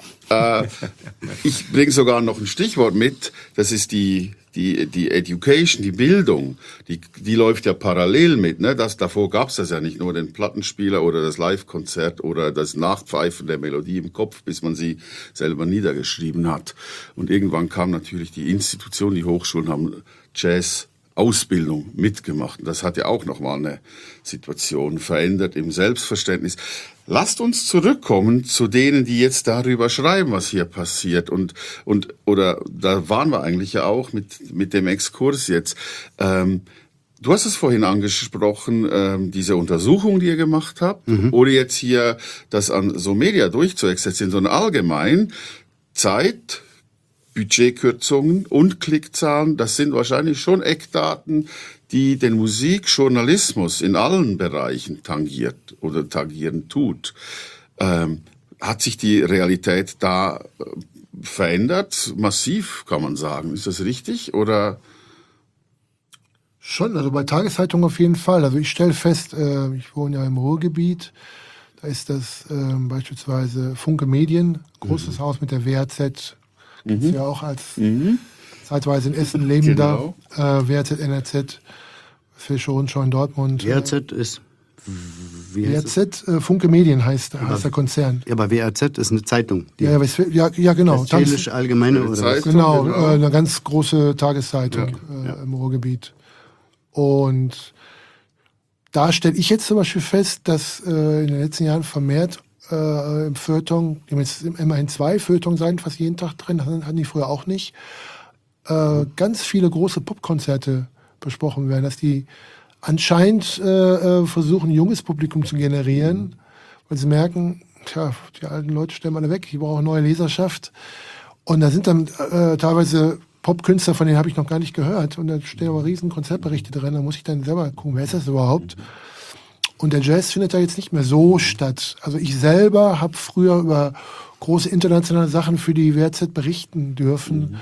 Ich bringe sogar noch ein Stichwort mit. Das ist die Education, die Bildung, die läuft ja parallel mit. Ne? Davor gab's das ja nicht, nur den Plattenspieler oder das Live-Konzert oder das Nachpfeifen der Melodie im Kopf, bis man sie selber niedergeschrieben hat. Und irgendwann kam natürlich die Institution, die Hochschulen haben Jazz Ausbildung mitgemacht. Und das hat ja auch nochmal eine Situation verändert im Selbstverständnis. Lasst uns zurückkommen zu denen, die jetzt darüber schreiben, was hier passiert. Oder da waren wir eigentlich ja auch mit dem Exkurs jetzt. Du hast es vorhin angesprochen, diese Untersuchung, die ihr gemacht habt, oder jetzt hier das an so Media durchzuexerzieren, sondern allgemein Zeit, Budgetkürzungen und Klickzahlen, das sind wahrscheinlich schon Eckdaten, die den Musikjournalismus in allen Bereichen tangiert oder tangieren tut. Hat sich die Realität da verändert? Massiv, kann man sagen. Ist das richtig? Oder? Schon, also bei Tageszeitungen auf jeden Fall. Also ich stelle fest, ich wohne ja im Ruhrgebiet, da ist das beispielsweise Funke Medien, großes Haus mit der WAZ, gibt's ja auch als zeitweise in Essen lebender WAZ, NRZ, Fische Rundschau in Dortmund. WAZ ist... WAZ, Funke Medien heißt der Konzern. Ja, aber WAZ ist eine Zeitung. Ja, genau. Westfälische Allgemeine oder was? Zeitung, Genau, eine ganz große Tageszeitung im Ruhrgebiet. Und da stelle ich jetzt zum Beispiel fest, dass in den letzten Jahren vermehrt im Feuilleton, die haben jetzt immerhin 2 Feuilleton-Seiten fast jeden Tag drin, das hatten die früher auch nicht, ganz viele große Popkonzerte besprochen werden, dass die anscheinend versuchen, junges Publikum zu generieren, weil sie merken, tja, die alten Leute sterben alle weg, die brauchen neue Leserschaft. Und da sind dann teilweise Popkünstler, von denen habe ich noch gar nicht gehört. Und da stehen aber riesen Konzertberichte drin. Da muss ich dann selber gucken, wer ist das überhaupt? Und der Jazz findet da jetzt nicht mehr so statt. Also ich selber habe früher über große internationale Sachen für die WAZ berichten dürfen.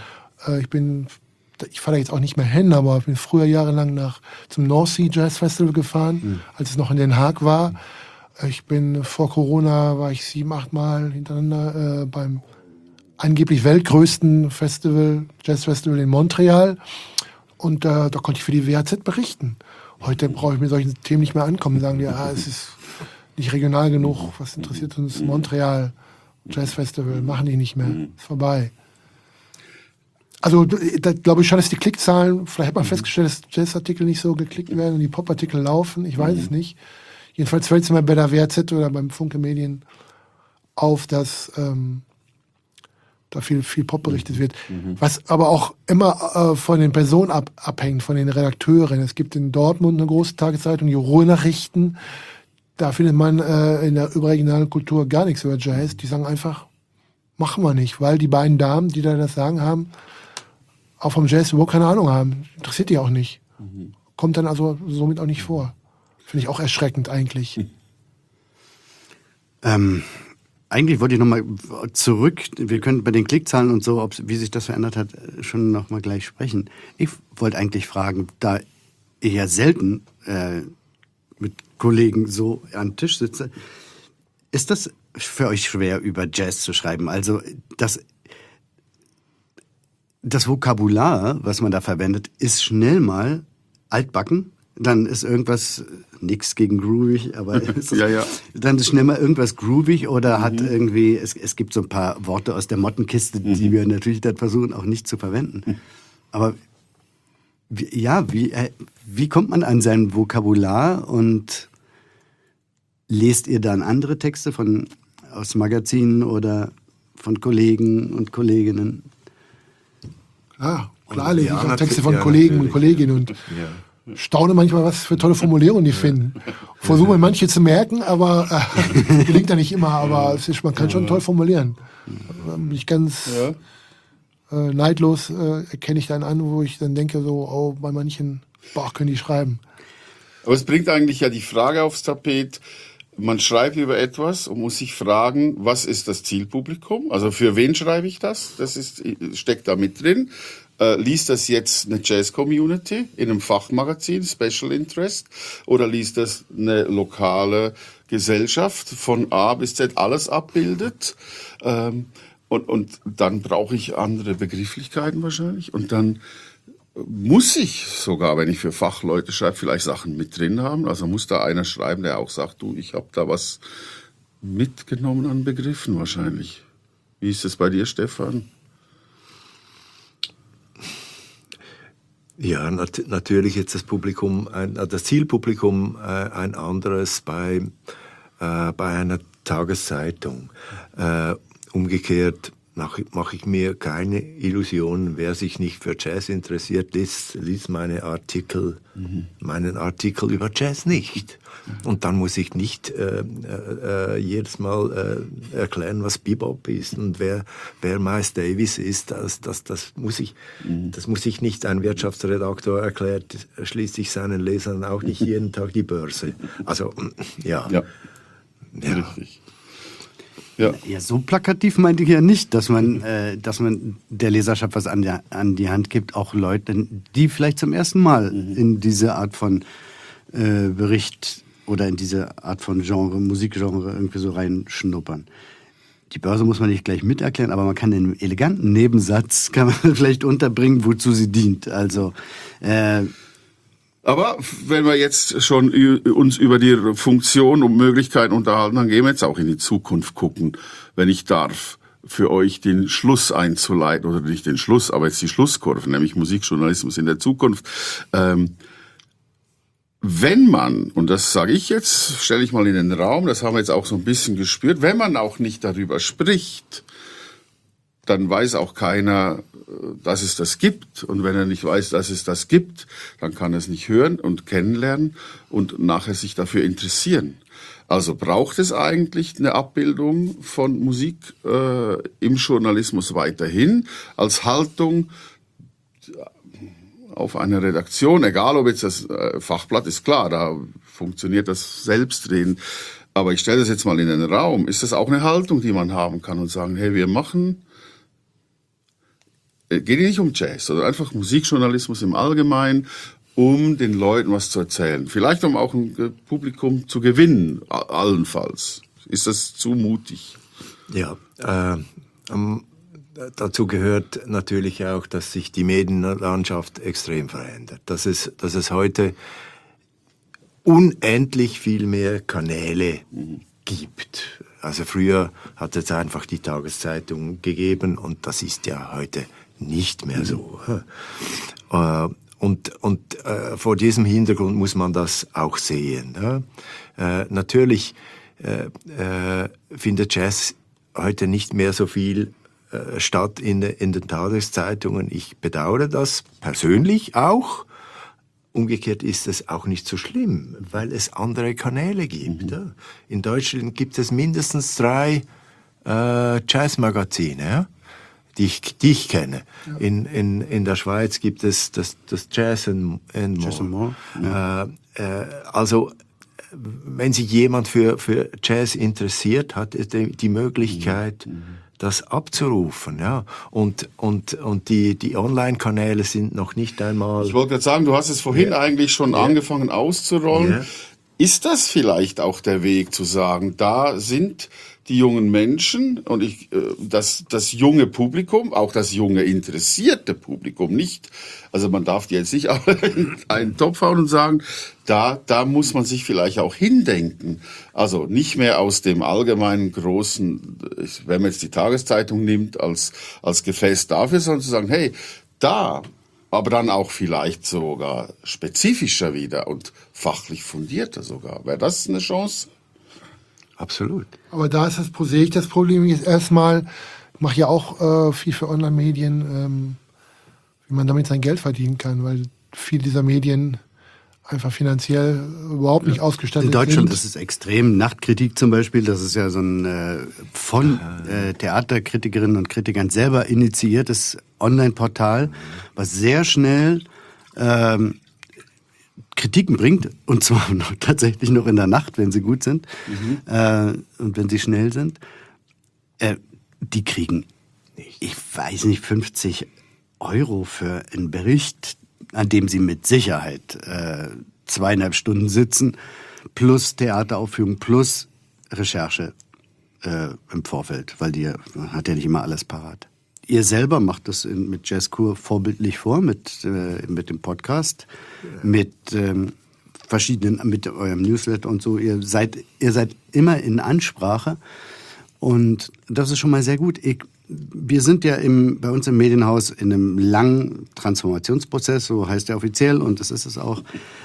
Ich fahre da jetzt auch nicht mehr hin, aber ich bin früher jahrelang zum North Sea Jazz Festival gefahren, als es noch in Den Haag war. Vor Corona war ich 7, 8 Mal hintereinander beim angeblich weltgrößten Jazzfestival in Montreal. Und da konnte ich für die WAZ berichten. Heute brauche ich mir solchen Themen nicht mehr ankommen. Sagen die, es ist nicht regional genug. Was interessiert uns Montreal Jazzfestival? Machen die nicht mehr. Ist vorbei. Also da glaube ich schon, dass die Klickzahlen, vielleicht hat man festgestellt, dass Jazzartikel nicht so geklickt werden und die Popartikel laufen. Ich weiß es nicht. Jedenfalls fällt es mir bei der WAZ oder beim Funke Medien auf, dass da viel Pop berichtet wird. Was aber auch immer von den Personen abhängt, von den Redakteuren. Es gibt in Dortmund eine große Tageszeitung, die Ruhrnachrichten. Da findet man in der überregionalen Kultur gar nichts über Jazz. Die sagen einfach, machen wir nicht, weil die beiden Damen, die da das Sagen haben, auch vom Jazz überhaupt keine Ahnung haben. Interessiert die auch nicht. Kommt dann also somit auch nicht vor. Finde ich auch erschreckend eigentlich. Eigentlich wollte ich nochmal zurück, wir können bei den Klickzahlen und so, wie sich das verändert hat, schon nochmal gleich sprechen. Ich wollte eigentlich fragen, da ich ja selten mit Kollegen so am Tisch sitze, ist das für euch schwer, über Jazz zu schreiben? Also das Vokabular, was man da verwendet, ist schnell mal altbacken. Dann ist irgendwas, nix gegen groovig, aber dann ist schnell mal irgendwas groovig oder hat irgendwie, es gibt so ein paar Worte aus der Mottenkiste, die wir natürlich dann versuchen auch nicht zu verwenden. Aber wie kommt man an sein Vokabular und lest ihr dann andere Texte aus Magazinen oder von Kollegen und Kolleginnen? Klar lese ich auch Texte von Kollegen und Kolleginnen und staune manchmal, was für tolle Formulierungen die finden. Versuche manche zu merken, aber gelingt ja nicht immer, aber man kann schon toll formulieren. Nicht ganz neidlos erkenne ich dann an, wo ich dann denke, so, bei manchen, können die schreiben. Aber es bringt eigentlich ja die Frage aufs Tapet, man schreibt über etwas und muss sich fragen, was ist das Zielpublikum? Also für wen schreibe ich das? Steckt da mit drin. Liest das jetzt eine Jazz-Community in einem Fachmagazin, Special Interest, oder liest das eine lokale Gesellschaft von A bis Z alles abbildet? Und dann brauche ich andere Begrifflichkeiten wahrscheinlich. Und dann muss ich sogar, wenn ich für Fachleute schreibe, vielleicht Sachen mit drin haben. Also muss da einer schreiben, der auch sagt, ich habe da was mitgenommen an Begriffen wahrscheinlich. Wie ist es bei dir, Stefan? Ja, natürlich jetzt das Zielpublikum ein anderes bei einer Tageszeitung. Umgekehrt mache ich mir keine Illusionen, wer sich nicht für Jazz interessiert, liest meinen Artikel über Jazz nicht. Und dann muss ich nicht jedes Mal erklären, was Bebop ist und wer Miles Davis ist. Das muss ich nicht. Ein Wirtschaftsredaktor erklärt schließlich seinen Lesern auch nicht jeden Tag die Börse. Also, ja. Richtig. Ja. Ja, so plakativ meinte ich ja nicht, dass man der Leserschaft was an die Hand gibt, auch Leute, die vielleicht zum ersten Mal in diese Art von Bericht oder in diese Art von Musikgenre irgendwie so reinschnuppern. Die Börse muss man nicht gleich miterklären, aber man kann den eleganten Nebensatz vielleicht unterbringen, wozu sie dient. Also Aber wenn wir jetzt schon uns über die Funktion und Möglichkeiten unterhalten, dann gehen wir jetzt auch in die Zukunft gucken, wenn ich darf, für euch den Schluss einzuleiten, oder nicht den Schluss, aber jetzt die Schlusskurve, nämlich Musikjournalismus in der Zukunft. Wenn man, und das sage ich jetzt, stelle ich mal in den Raum, das haben wir jetzt auch so ein bisschen gespürt, wenn man auch nicht darüber spricht, dann weiß auch keiner, dass es das gibt. Und wenn er nicht weiß, dass es das gibt, dann kann er es nicht hören und kennenlernen und nachher sich dafür interessieren. Also braucht es eigentlich eine Abbildung von Musik im Journalismus weiterhin als Haltung auf einer Redaktion, egal ob jetzt das Fachblatt ist klar, da funktioniert das Selbstreden. Aber ich stelle das jetzt mal in den Raum. Ist das auch eine Haltung, die man haben kann und sagen, hey, wir machen, geht nicht um Jazz, sondern einfach Musikjournalismus im Allgemeinen, um den Leuten was zu erzählen. Vielleicht um auch ein Publikum zu gewinnen, allenfalls. Ist das zu mutig? Ja, dazu gehört natürlich auch, dass sich die Medienlandschaft extrem verändert. Dass es heute unendlich viel mehr Kanäle gibt. Also früher hat es einfach die Tageszeitung gegeben und das ist ja heute nicht mehr so. Und vor diesem Hintergrund muss man das auch sehen. Natürlich findet Jazz heute nicht mehr so viel statt in den Tageszeitungen. Ich bedauere das persönlich auch. Umgekehrt ist es auch nicht so schlimm, weil es andere Kanäle gibt. Ja. In Deutschland gibt es mindestens 3 Jazzmagazine, ja, die ich kenne. Ja. In der Schweiz gibt es das Jazz and More. Ja. Also wenn sich jemand für Jazz interessiert, hat er die Möglichkeit, das abzurufen, ja. Und die Online-Kanäle sind noch nicht einmal. Ich wollte gerade sagen, du hast es vorhin eigentlich schon angefangen auszurollen. Ja. Ist das vielleicht auch der Weg zu sagen, da sind die jungen Menschen und das junge Publikum, auch das junge interessierte Publikum nicht, also man darf die jetzt nicht alle in einen Topf hauen und sagen, da muss man sich vielleicht auch hindenken. Also nicht mehr aus dem allgemeinen großen, wenn man jetzt die Tageszeitung nimmt, als Gefäß dafür, sondern zu sagen, hey, da, aber dann auch vielleicht sogar spezifischer wieder und fachlich fundierter sogar. Wäre das eine Chance? Absolut. Aber da ist sehe ich das Problem jetzt erstmal, ich mache ja auch viel für Online-Medien, wie man damit sein Geld verdienen kann, weil viele dieser Medien einfach finanziell überhaupt nicht ausgestattet sind. In Deutschland ist es extrem. Nachtkritik zum Beispiel, das ist ja so ein von Theaterkritikerinnen und Kritikern selber initiiertes Online-Portal, was sehr schnell Kritiken bringt, und zwar tatsächlich noch in der Nacht, wenn sie gut sind und wenn sie schnell sind. Die kriegen, ich weiß nicht, 50 € für einen Bericht, an dem sie mit Sicherheit 2,5 Stunden sitzen, plus Theateraufführung, plus Recherche im Vorfeld, weil die hat ja nicht immer alles parat. Ihr selber macht das mit Jazzkur vorbildlich vor, mit dem Podcast, mit verschiedenen, mit eurem Newsletter und so. Ihr seid immer in Ansprache und das ist schon mal sehr gut. wir sind ja bei uns im Medienhaus in einem langen Transformationsprozess, so heißt er offiziell und das ist es auch.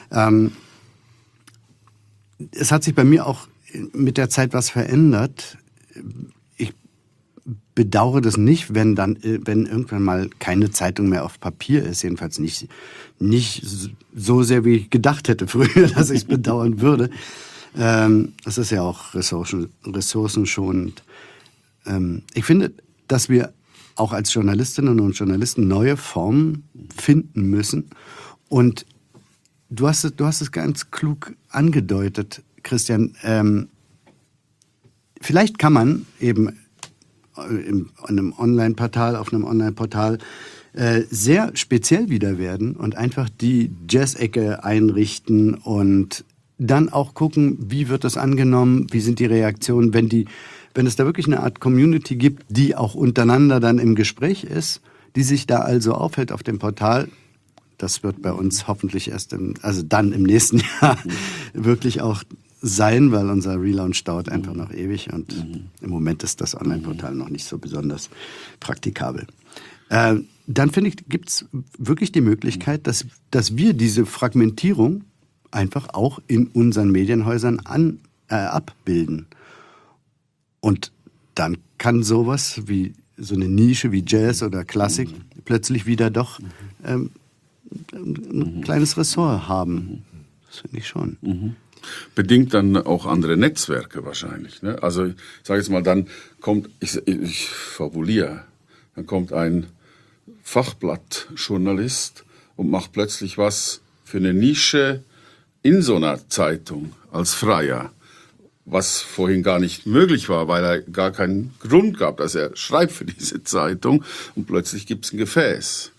Es hat sich bei mir auch mit der Zeit was verändert. Ich bedauere das nicht, wenn irgendwann mal keine Zeitung mehr auf Papier ist, jedenfalls nicht so sehr, wie ich gedacht hätte früher, dass ich es bedauern würde. Es ist ja auch ressourcenschonend. Ich finde, dass wir auch als Journalistinnen und Journalisten neue Formen finden müssen. Und du hast es ganz klug angedeutet, Christian. Vielleicht kann man eben auf einem Online-Portal sehr speziell wieder werden und einfach die Jazz-Ecke einrichten und dann auch gucken, wie wird das angenommen, wie sind die Reaktionen, wenn es da wirklich eine Art Community gibt, die auch untereinander dann im Gespräch ist, die sich da also aufhält auf dem Portal. Das wird bei uns hoffentlich erst dann im nächsten Jahr wirklich auch sein, weil unser Relaunch dauert einfach noch ewig und im Moment ist das Online-Portal noch nicht so besonders praktikabel. Dann finde ich, gibt es wirklich die Möglichkeit, dass wir diese Fragmentierung einfach auch in unseren Medienhäusern abbilden. Und dann kann sowas wie so eine Nische wie Jazz oder Klassik plötzlich wieder doch ein kleines Ressort haben. Das finde ich schon. Bedingt dann auch andere Netzwerke wahrscheinlich. Ne? Also ich sage jetzt mal, dann kommt, ich fabuliere, dann kommt ein Fachblattjournalist und macht plötzlich was für eine Nische in so einer Zeitung als Freier, was vorhin gar nicht möglich war, weil er gar keinen Grund gab, dass er schreibt für diese Zeitung und plötzlich gibt es ein Gefäß.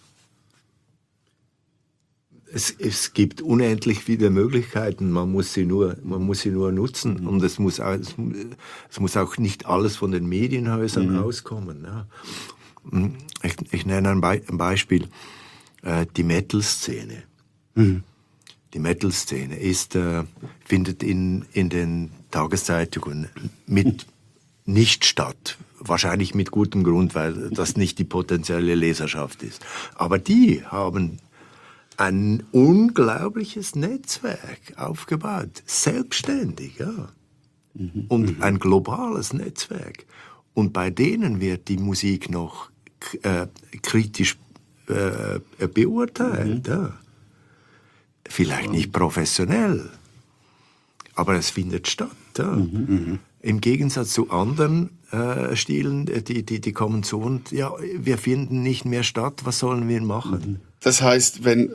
Es gibt unendlich viele Möglichkeiten, man muss sie nur nutzen und es muss auch nicht alles von den Medienhäusern auskommen. Ja. Ich nenne ein Beispiel, die Metal-Szene. Die Metal-Szene findet in den Tageszeitungen nicht statt. Wahrscheinlich mit gutem Grund, weil das nicht die potenzielle Leserschaft ist. Aber die haben ein unglaubliches Netzwerk aufgebaut. Selbstständig, ja. Und ein globales Netzwerk. Und bei denen wird die Musik noch kritisch beurteilt. Ja. Vielleicht nicht professionell, aber es findet statt. Ja. Im Gegensatz zu anderen Stilen, die kommen zu uns, ja, wir finden nicht mehr statt, was sollen wir machen? Das heißt, wenn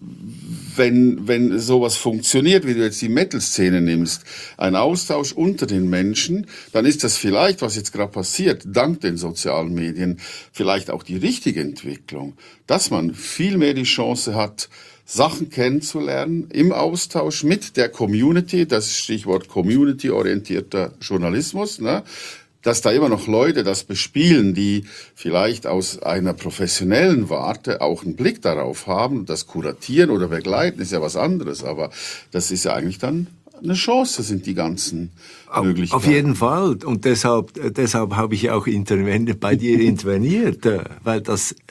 sowas funktioniert, wie du jetzt die Metal-Szene nimmst, ein Austausch unter den Menschen, dann ist das vielleicht, was jetzt gerade passiert, dank den sozialen Medien, vielleicht auch die richtige Entwicklung, dass man viel mehr die Chance hat, Sachen kennenzulernen im Austausch mit der Community, das ist Stichwort community-orientierter Journalismus, ne? Dass da immer noch Leute das bespielen, die vielleicht aus einer professionellen Warte auch einen Blick darauf haben, das kuratieren oder begleiten, ist ja was anderes, aber das ist ja eigentlich dann eine Chance, sind die ganzen Möglichkeiten. Auf jeden Fall, und deshalb habe ich auch bei dir interveniert, weil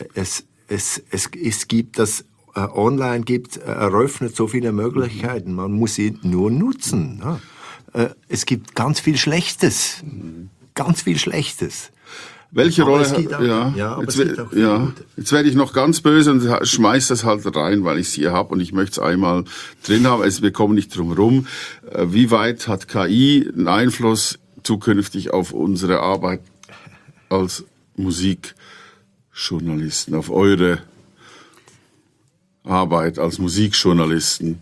es gibt das online eröffnet so viele Möglichkeiten, man muss sie nur nutzen. Ja. Es gibt ganz viel Schlechtes. Ganz viel Schlechtes. Welche aber Rolle? Es gibt auch, jetzt werde ich noch ganz böse und schmeiß das halt rein, weil ich es hier habe und ich möchte es einmal drin haben. Also wir kommen nicht drum rum. Wie weit hat KI einen Einfluss zukünftig auf unsere Arbeit als Musikjournalisten, auf eure Arbeit als Musikjournalisten?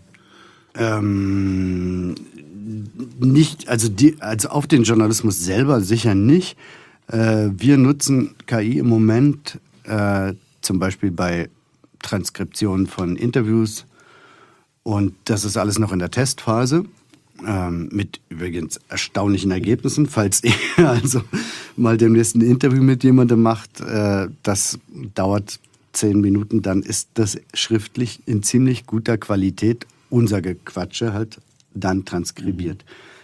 Nicht, also auf den Journalismus selber sicher nicht. Wir nutzen KI im Moment zum Beispiel bei Transkriptionen von Interviews und das ist alles noch in der Testphase mit übrigens erstaunlichen Ergebnissen. Falls ihr also mal demnächst ein Interview mit jemandem macht, das dauert 10 Minuten, dann ist das schriftlich in ziemlich guter Qualität, unser Gequatsche halt dann transkribiert.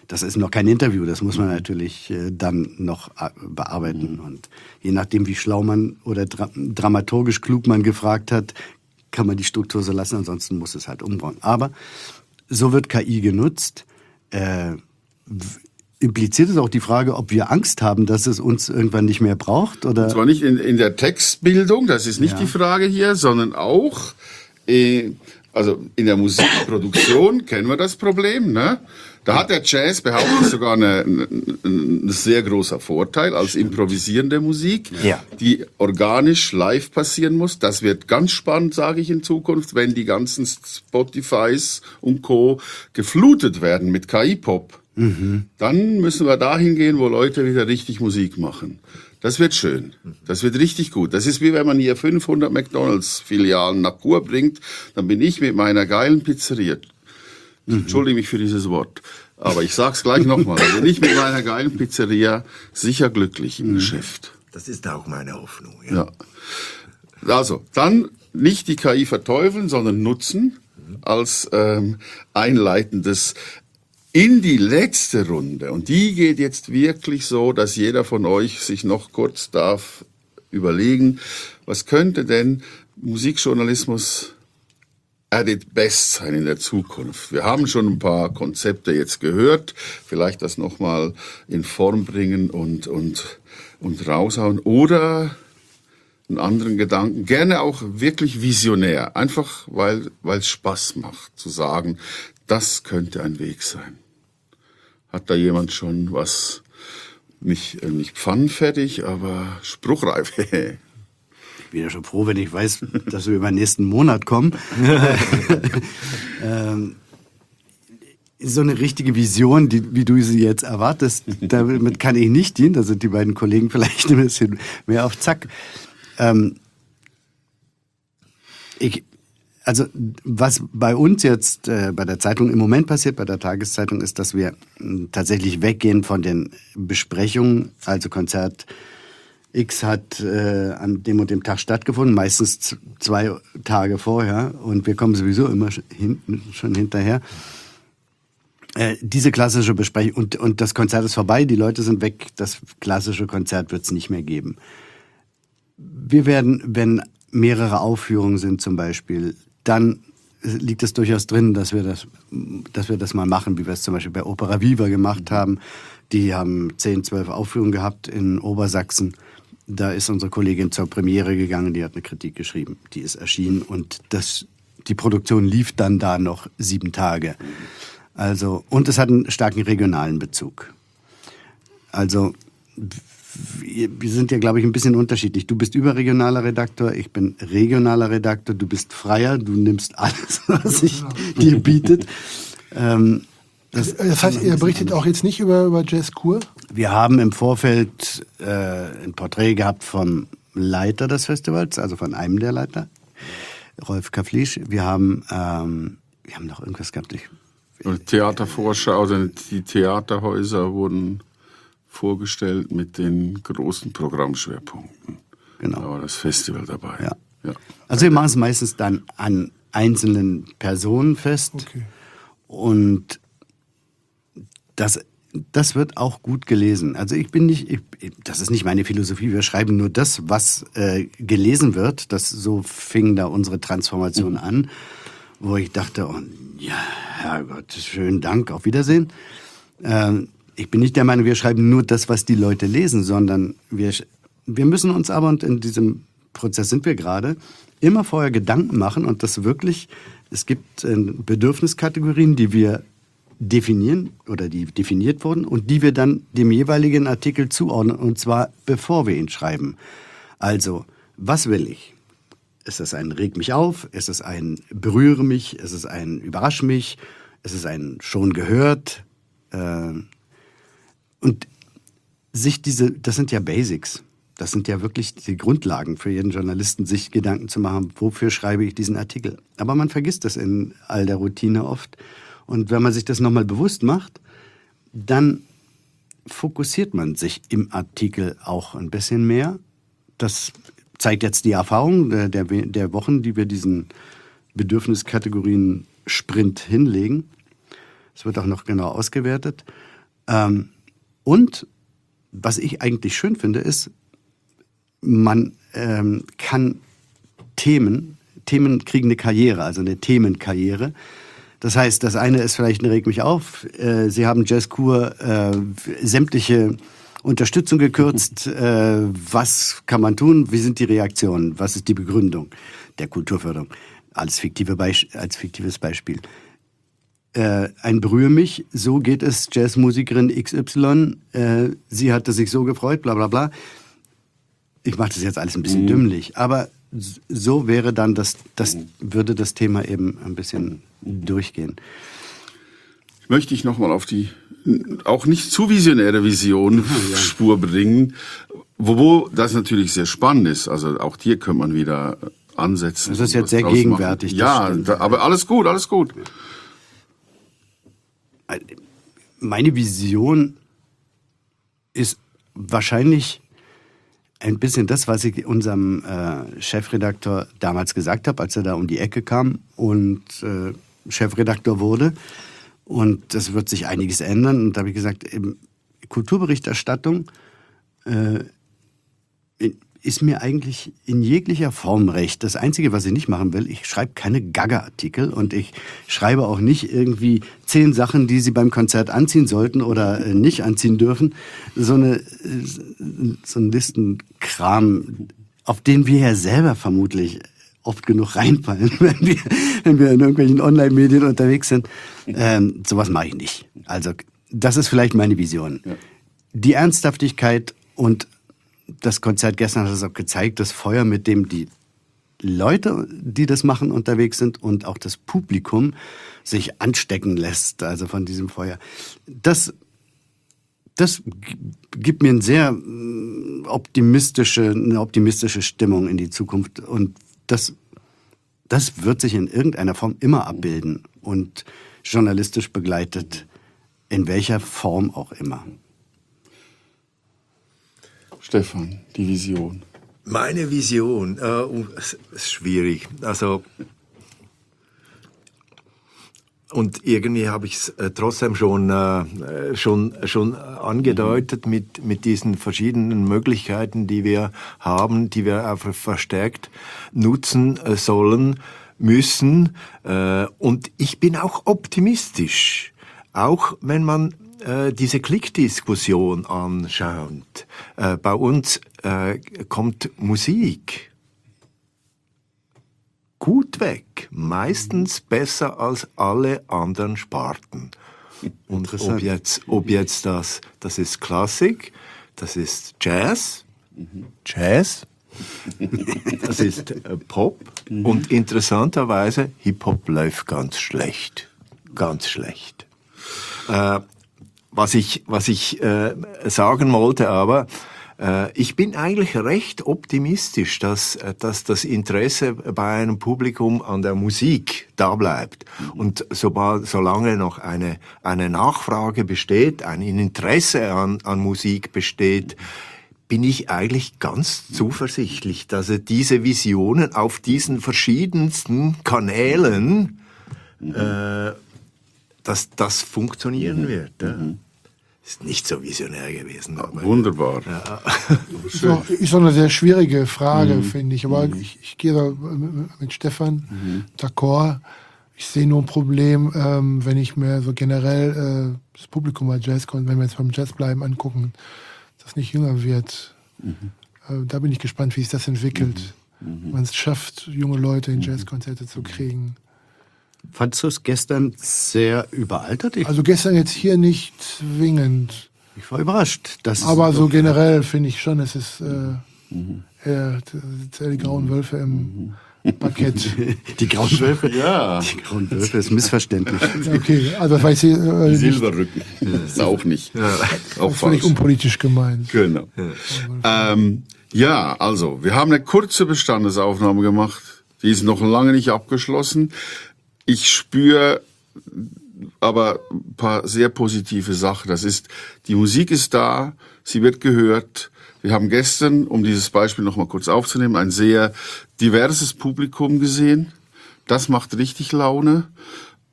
Das ist noch kein Interview, das muss man natürlich dann noch bearbeiten. Und je nachdem, wie schlau man oder dramaturgisch klug man gefragt hat, kann man die Struktur so lassen, ansonsten muss es halt umbauen. Aber so wird KI genutzt. Impliziert es auch die Frage, ob wir Angst haben, dass es uns irgendwann nicht mehr braucht? Oder? Und zwar nicht in der Textbildung, das ist nicht die Frage hier, sondern auch also in der Musikproduktion kennen wir das Problem, ne? Da hat der Jazz, behaupte ich, sogar ein sehr großer Vorteil als improvisierende Musik, die organisch live passieren muss. Das wird ganz spannend, sage ich in Zukunft, wenn die ganzen Spotifys und Co. geflutet werden mit KI-Pop. Dann müssen wir dahin gehen, wo Leute wieder richtig Musik machen. Das wird schön. Das wird richtig gut. Das ist wie wenn man hier 500 McDonalds-Filialen nach Chur bringt, dann bin ich mit meiner geilen Pizzeria, ich entschuldige mich für dieses Wort, aber ich sag's gleich nochmal, dann bin ich mit meiner geilen Pizzeria sicher glücklich im Geschäft. Das ist auch meine Hoffnung. Ja. Also, dann nicht die KI verteufeln, sondern nutzen als einleitendes in die letzte Runde. Und die geht jetzt wirklich so, dass jeder von euch sich noch kurz darf überlegen, was könnte denn Musikjournalismus at its best sein in der Zukunft. Wir haben schon ein paar Konzepte jetzt gehört, vielleicht das nochmal in Form bringen und raushauen oder einen anderen Gedanken, gerne auch wirklich visionär, einfach weil es Spaß macht zu sagen, das könnte ein Weg sein. Hat da jemand schon was, nicht pfannenfertig, aber spruchreif? Ich bin ja schon froh, wenn ich weiß, dass wir über den nächsten Monat kommen. So eine richtige Vision, wie du sie jetzt erwartest, damit kann ich nicht dienen. Da sind die beiden Kollegen vielleicht ein bisschen mehr auf Zack. Also was bei uns jetzt bei der Zeitung im Moment passiert, bei der Tageszeitung, ist, dass wir tatsächlich weggehen von den Besprechungen. Also Konzert X hat an dem und dem Tag stattgefunden, meistens 2 Tage vorher. Und wir kommen sowieso immer schon hinterher. Diese klassische Besprechung und das Konzert ist vorbei, die Leute sind weg, das klassische Konzert wird es nicht mehr geben. Wir werden, wenn mehrere Aufführungen sind zum Beispiel, dann liegt es durchaus drin, dass wir das mal machen, wie wir es zum Beispiel bei Opera Viva gemacht haben. Die haben 10, 12 Aufführungen gehabt in Obersachsen. Da ist unsere Kollegin zur Premiere gegangen, die hat eine Kritik geschrieben, die ist erschienen und die Produktion lief dann da noch 7 Tage. Also, und es hat einen starken regionalen Bezug. Also, wir sind ja, glaube ich, ein bisschen unterschiedlich. Du bist überregionaler Redaktor, ich bin regionaler Redaktor, du bist freier, du nimmst alles, was sich dir bietet. Das heißt, ihr berichtet auch jetzt nicht über Jazz Chur? Wir haben im Vorfeld ein Porträt gehabt vom Leiter des Festivals, also von einem der Leiter, Rolf Kaflisch. Wir haben noch irgendwas gehabt. Theatervorschau, also die Theaterhäuser wurden vorgestellt mit den großen Programmschwerpunkten. Genau. Da war das Festival dabei. Ja. Also wir machen es meistens dann an einzelnen Personen fest. Okay. Und das wird auch gut gelesen. Also das ist nicht meine Philosophie. Wir schreiben nur das, was gelesen wird. So fing da unsere Transformation an, wo ich dachte, oh, ja, Herrgott, schönen Dank, auf Wiedersehen. Ich bin nicht der Meinung, wir schreiben nur das, was die Leute lesen, sondern wir müssen uns aber, und in diesem Prozess sind wir gerade, immer vorher Gedanken machen und das wirklich, es gibt Bedürfniskategorien, die wir definieren oder die definiert wurden und die wir dann dem jeweiligen Artikel zuordnen und zwar bevor wir ihn schreiben. Also, was will ich? Ist es ein Reg mich auf? Ist es ein Berühre mich? Ist es ein Überrasch mich? Ist es ein schon gehört? Und das sind ja Basics. Das sind ja wirklich die Grundlagen für jeden Journalisten, sich Gedanken zu machen, wofür schreibe ich diesen Artikel. Aber man vergisst das in all der Routine oft. Und wenn man sich das nochmal bewusst macht, dann fokussiert man sich im Artikel auch ein bisschen mehr. Das zeigt jetzt die Erfahrung der Wochen, die wir diesen Bedürfniskategorien Sprint hinlegen. Es wird auch noch genau ausgewertet. Und was ich eigentlich schön finde, ist, man kann Themen kriegen eine Karriere, also eine Themenkarriere. Das heißt, das eine ist vielleicht, regt mich auf, Sie haben Jazzkur sämtliche Unterstützung gekürzt. Was kann man tun? Wie sind die Reaktionen? Was ist die Begründung der Kulturförderung? Als fiktives Beispiel. Ein Berühre mich, so geht es Jazzmusikerin XY, sie hatte sich so gefreut, bla bla bla. Ich mache das jetzt alles ein bisschen dümmlich, aber so wäre dann würde das Thema eben ein bisschen durchgehen. Möchte ich nochmal auf die auch nicht zu visionäre Vision Spur bringen, wo das natürlich sehr spannend ist. Also auch hier kann man wieder ansetzen. Das ist jetzt sehr gegenwärtig. Ja, aber alles gut, alles gut. Meine Vision ist wahrscheinlich ein bisschen das, was ich unserem Chefredakteur damals gesagt habe, als er da um die Ecke kam und Chefredakteur wurde. Und das wird sich einiges ändern. Und da habe ich gesagt, Kulturberichterstattung ist mir eigentlich in jeglicher Form recht. Das Einzige, was ich nicht machen will, ich schreibe keine Gaga-Artikel und ich schreibe auch nicht irgendwie 10 Sachen, die Sie beim Konzert anziehen sollten oder nicht anziehen dürfen. So ein Listenkram, auf den wir ja selber vermutlich oft genug reinfallen, wenn wir in irgendwelchen Online-Medien unterwegs sind. Sowas mache ich nicht. Also das ist vielleicht meine Vision. Ja. Die Ernsthaftigkeit und das Konzert gestern hat es auch gezeigt, das Feuer, mit dem die Leute, die das machen, unterwegs sind und auch das Publikum sich anstecken lässt, also von diesem Feuer. Das gibt mir eine sehr optimistische Stimmung in die Zukunft und das wird sich in irgendeiner Form immer abbilden und journalistisch begleitet, in welcher Form auch immer. Stefan, die Vision. Meine Vision, es ist schwierig. Also, und irgendwie habe ich es trotzdem schon angedeutet mit diesen verschiedenen Möglichkeiten, die wir haben, die wir einfach verstärkt nutzen sollen, müssen. Und ich bin auch optimistisch, auch wenn man diese Klickdiskussion anschaut. Bei uns kommt Musik gut weg, meistens besser als alle anderen Sparten. Und ob jetzt das ist Klassik, das ist Jazz, das ist Pop und interessanterweise Hip-Hop läuft ganz schlecht. Was ich sagen wollte, aber ich bin eigentlich recht optimistisch, dass das Interesse bei einem Publikum an der Musik da bleibt. Und solange noch eine Nachfrage besteht, ein Interesse an Musik besteht, bin ich eigentlich ganz zuversichtlich, dass diese Visionen auf diesen verschiedensten Kanälen dass das funktionieren wird. Ja. Ist nicht so visionär gewesen. Aber wunderbar. Ja. Ist doch eine sehr schwierige Frage, finde ich. Aber ich gehe da mit Stefan d'accord. Ich sehe nur ein Problem, wenn ich mir so generell das Publikum bei Jazz, wenn wir jetzt beim Jazz bleiben, angucken, das nicht jünger wird. Da bin ich gespannt, wie sich das entwickelt. Man es schafft, junge Leute in Jazzkonzerte zu kriegen. Fandst du es gestern sehr überaltert? Also gestern jetzt hier nicht zwingend. Ich war überrascht. Aber so generell finde ich schon, es ist eher die grauen Wölfe im Parkett. Die grauen Wölfe? Ja. Die grauen Wölfe ist missverständlich. Okay, also das weiß ich. Die Silberrücken. Das ist auch nicht. Ja. Auch das völlig unpolitisch gemeint. Genau. Ja, also, wir haben eine kurze Bestandesaufnahme gemacht. Die ist noch lange nicht abgeschlossen. Ich spüre aber ein paar sehr positive Sachen. Das ist, die Musik ist da, sie wird gehört. Wir haben gestern, um dieses Beispiel noch mal kurz aufzunehmen, ein sehr diverses Publikum gesehen. Das macht richtig Laune.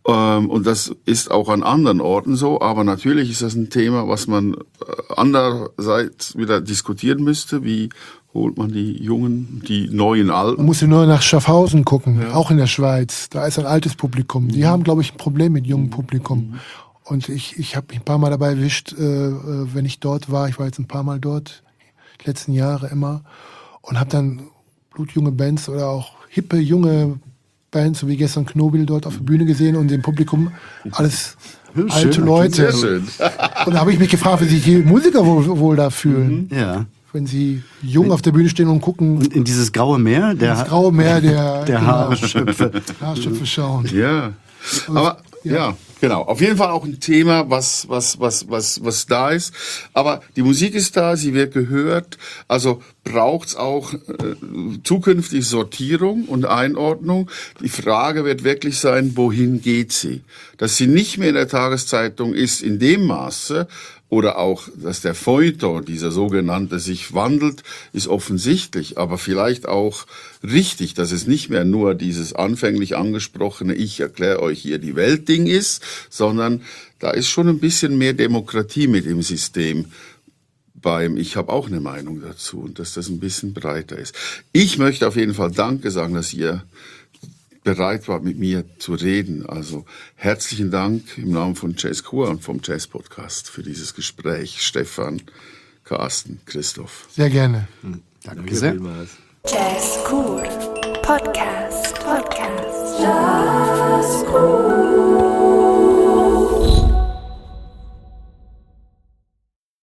Und das ist auch an anderen Orten so, aber natürlich ist das ein Thema, was man andererseits wieder diskutieren müsste. Wie holt man die neuen Alten? Man muss ja nur nach Schaffhausen gucken, auch in der Schweiz. Da ist ein altes Publikum. Die haben, glaube ich, ein Problem mit jungem Publikum. Und ich habe mich ein paar Mal dabei erwischt, wenn ich dort war. Ich war jetzt ein paar Mal dort, die letzten Jahre immer. Und habe dann blutjunge Bands oder auch hippe, junge Bands, so wie gestern Knobil dort auf der Bühne gesehen und im Publikum alles alte Leute. Sehr schön. Und da habe ich mich gefragt, wie sich die Musiker wohl da fühlen. Ja. Wenn sie jung auf der Bühne stehen und gucken, Und in dieses graue Meer, ins graue Meer der Haarschöpfe. Haarschöpfe schauen. Ja, aber ja, genau. Auf jeden Fall auch ein Thema, was da ist. Aber die Musik ist da, sie wird gehört. Also braucht's auch zukünftig Sortierung und Einordnung. Die Frage wird wirklich sein, wohin geht sie? Dass sie nicht mehr in der Tageszeitung ist in dem Maße, oder auch, dass der Feuilleton, dieser sogenannte, sich wandelt, ist offensichtlich, aber vielleicht auch richtig, dass es nicht mehr nur dieses anfänglich angesprochene Ich erkläre euch hier die Welt-Ding ist, sondern da ist schon ein bisschen mehr Demokratie mit im System. Ich habe auch eine Meinung dazu und dass das ein bisschen breiter ist. Ich möchte auf jeden Fall Danke sagen, dass ihr bereit war, mit mir zu reden. Also herzlichen Dank im Namen von Jazzkur und vom Jazz Podcast für dieses Gespräch. Stefan, Carsten, Christoph. Sehr gerne. Danke sehr. Jazzkur Podcast. Jazzkur.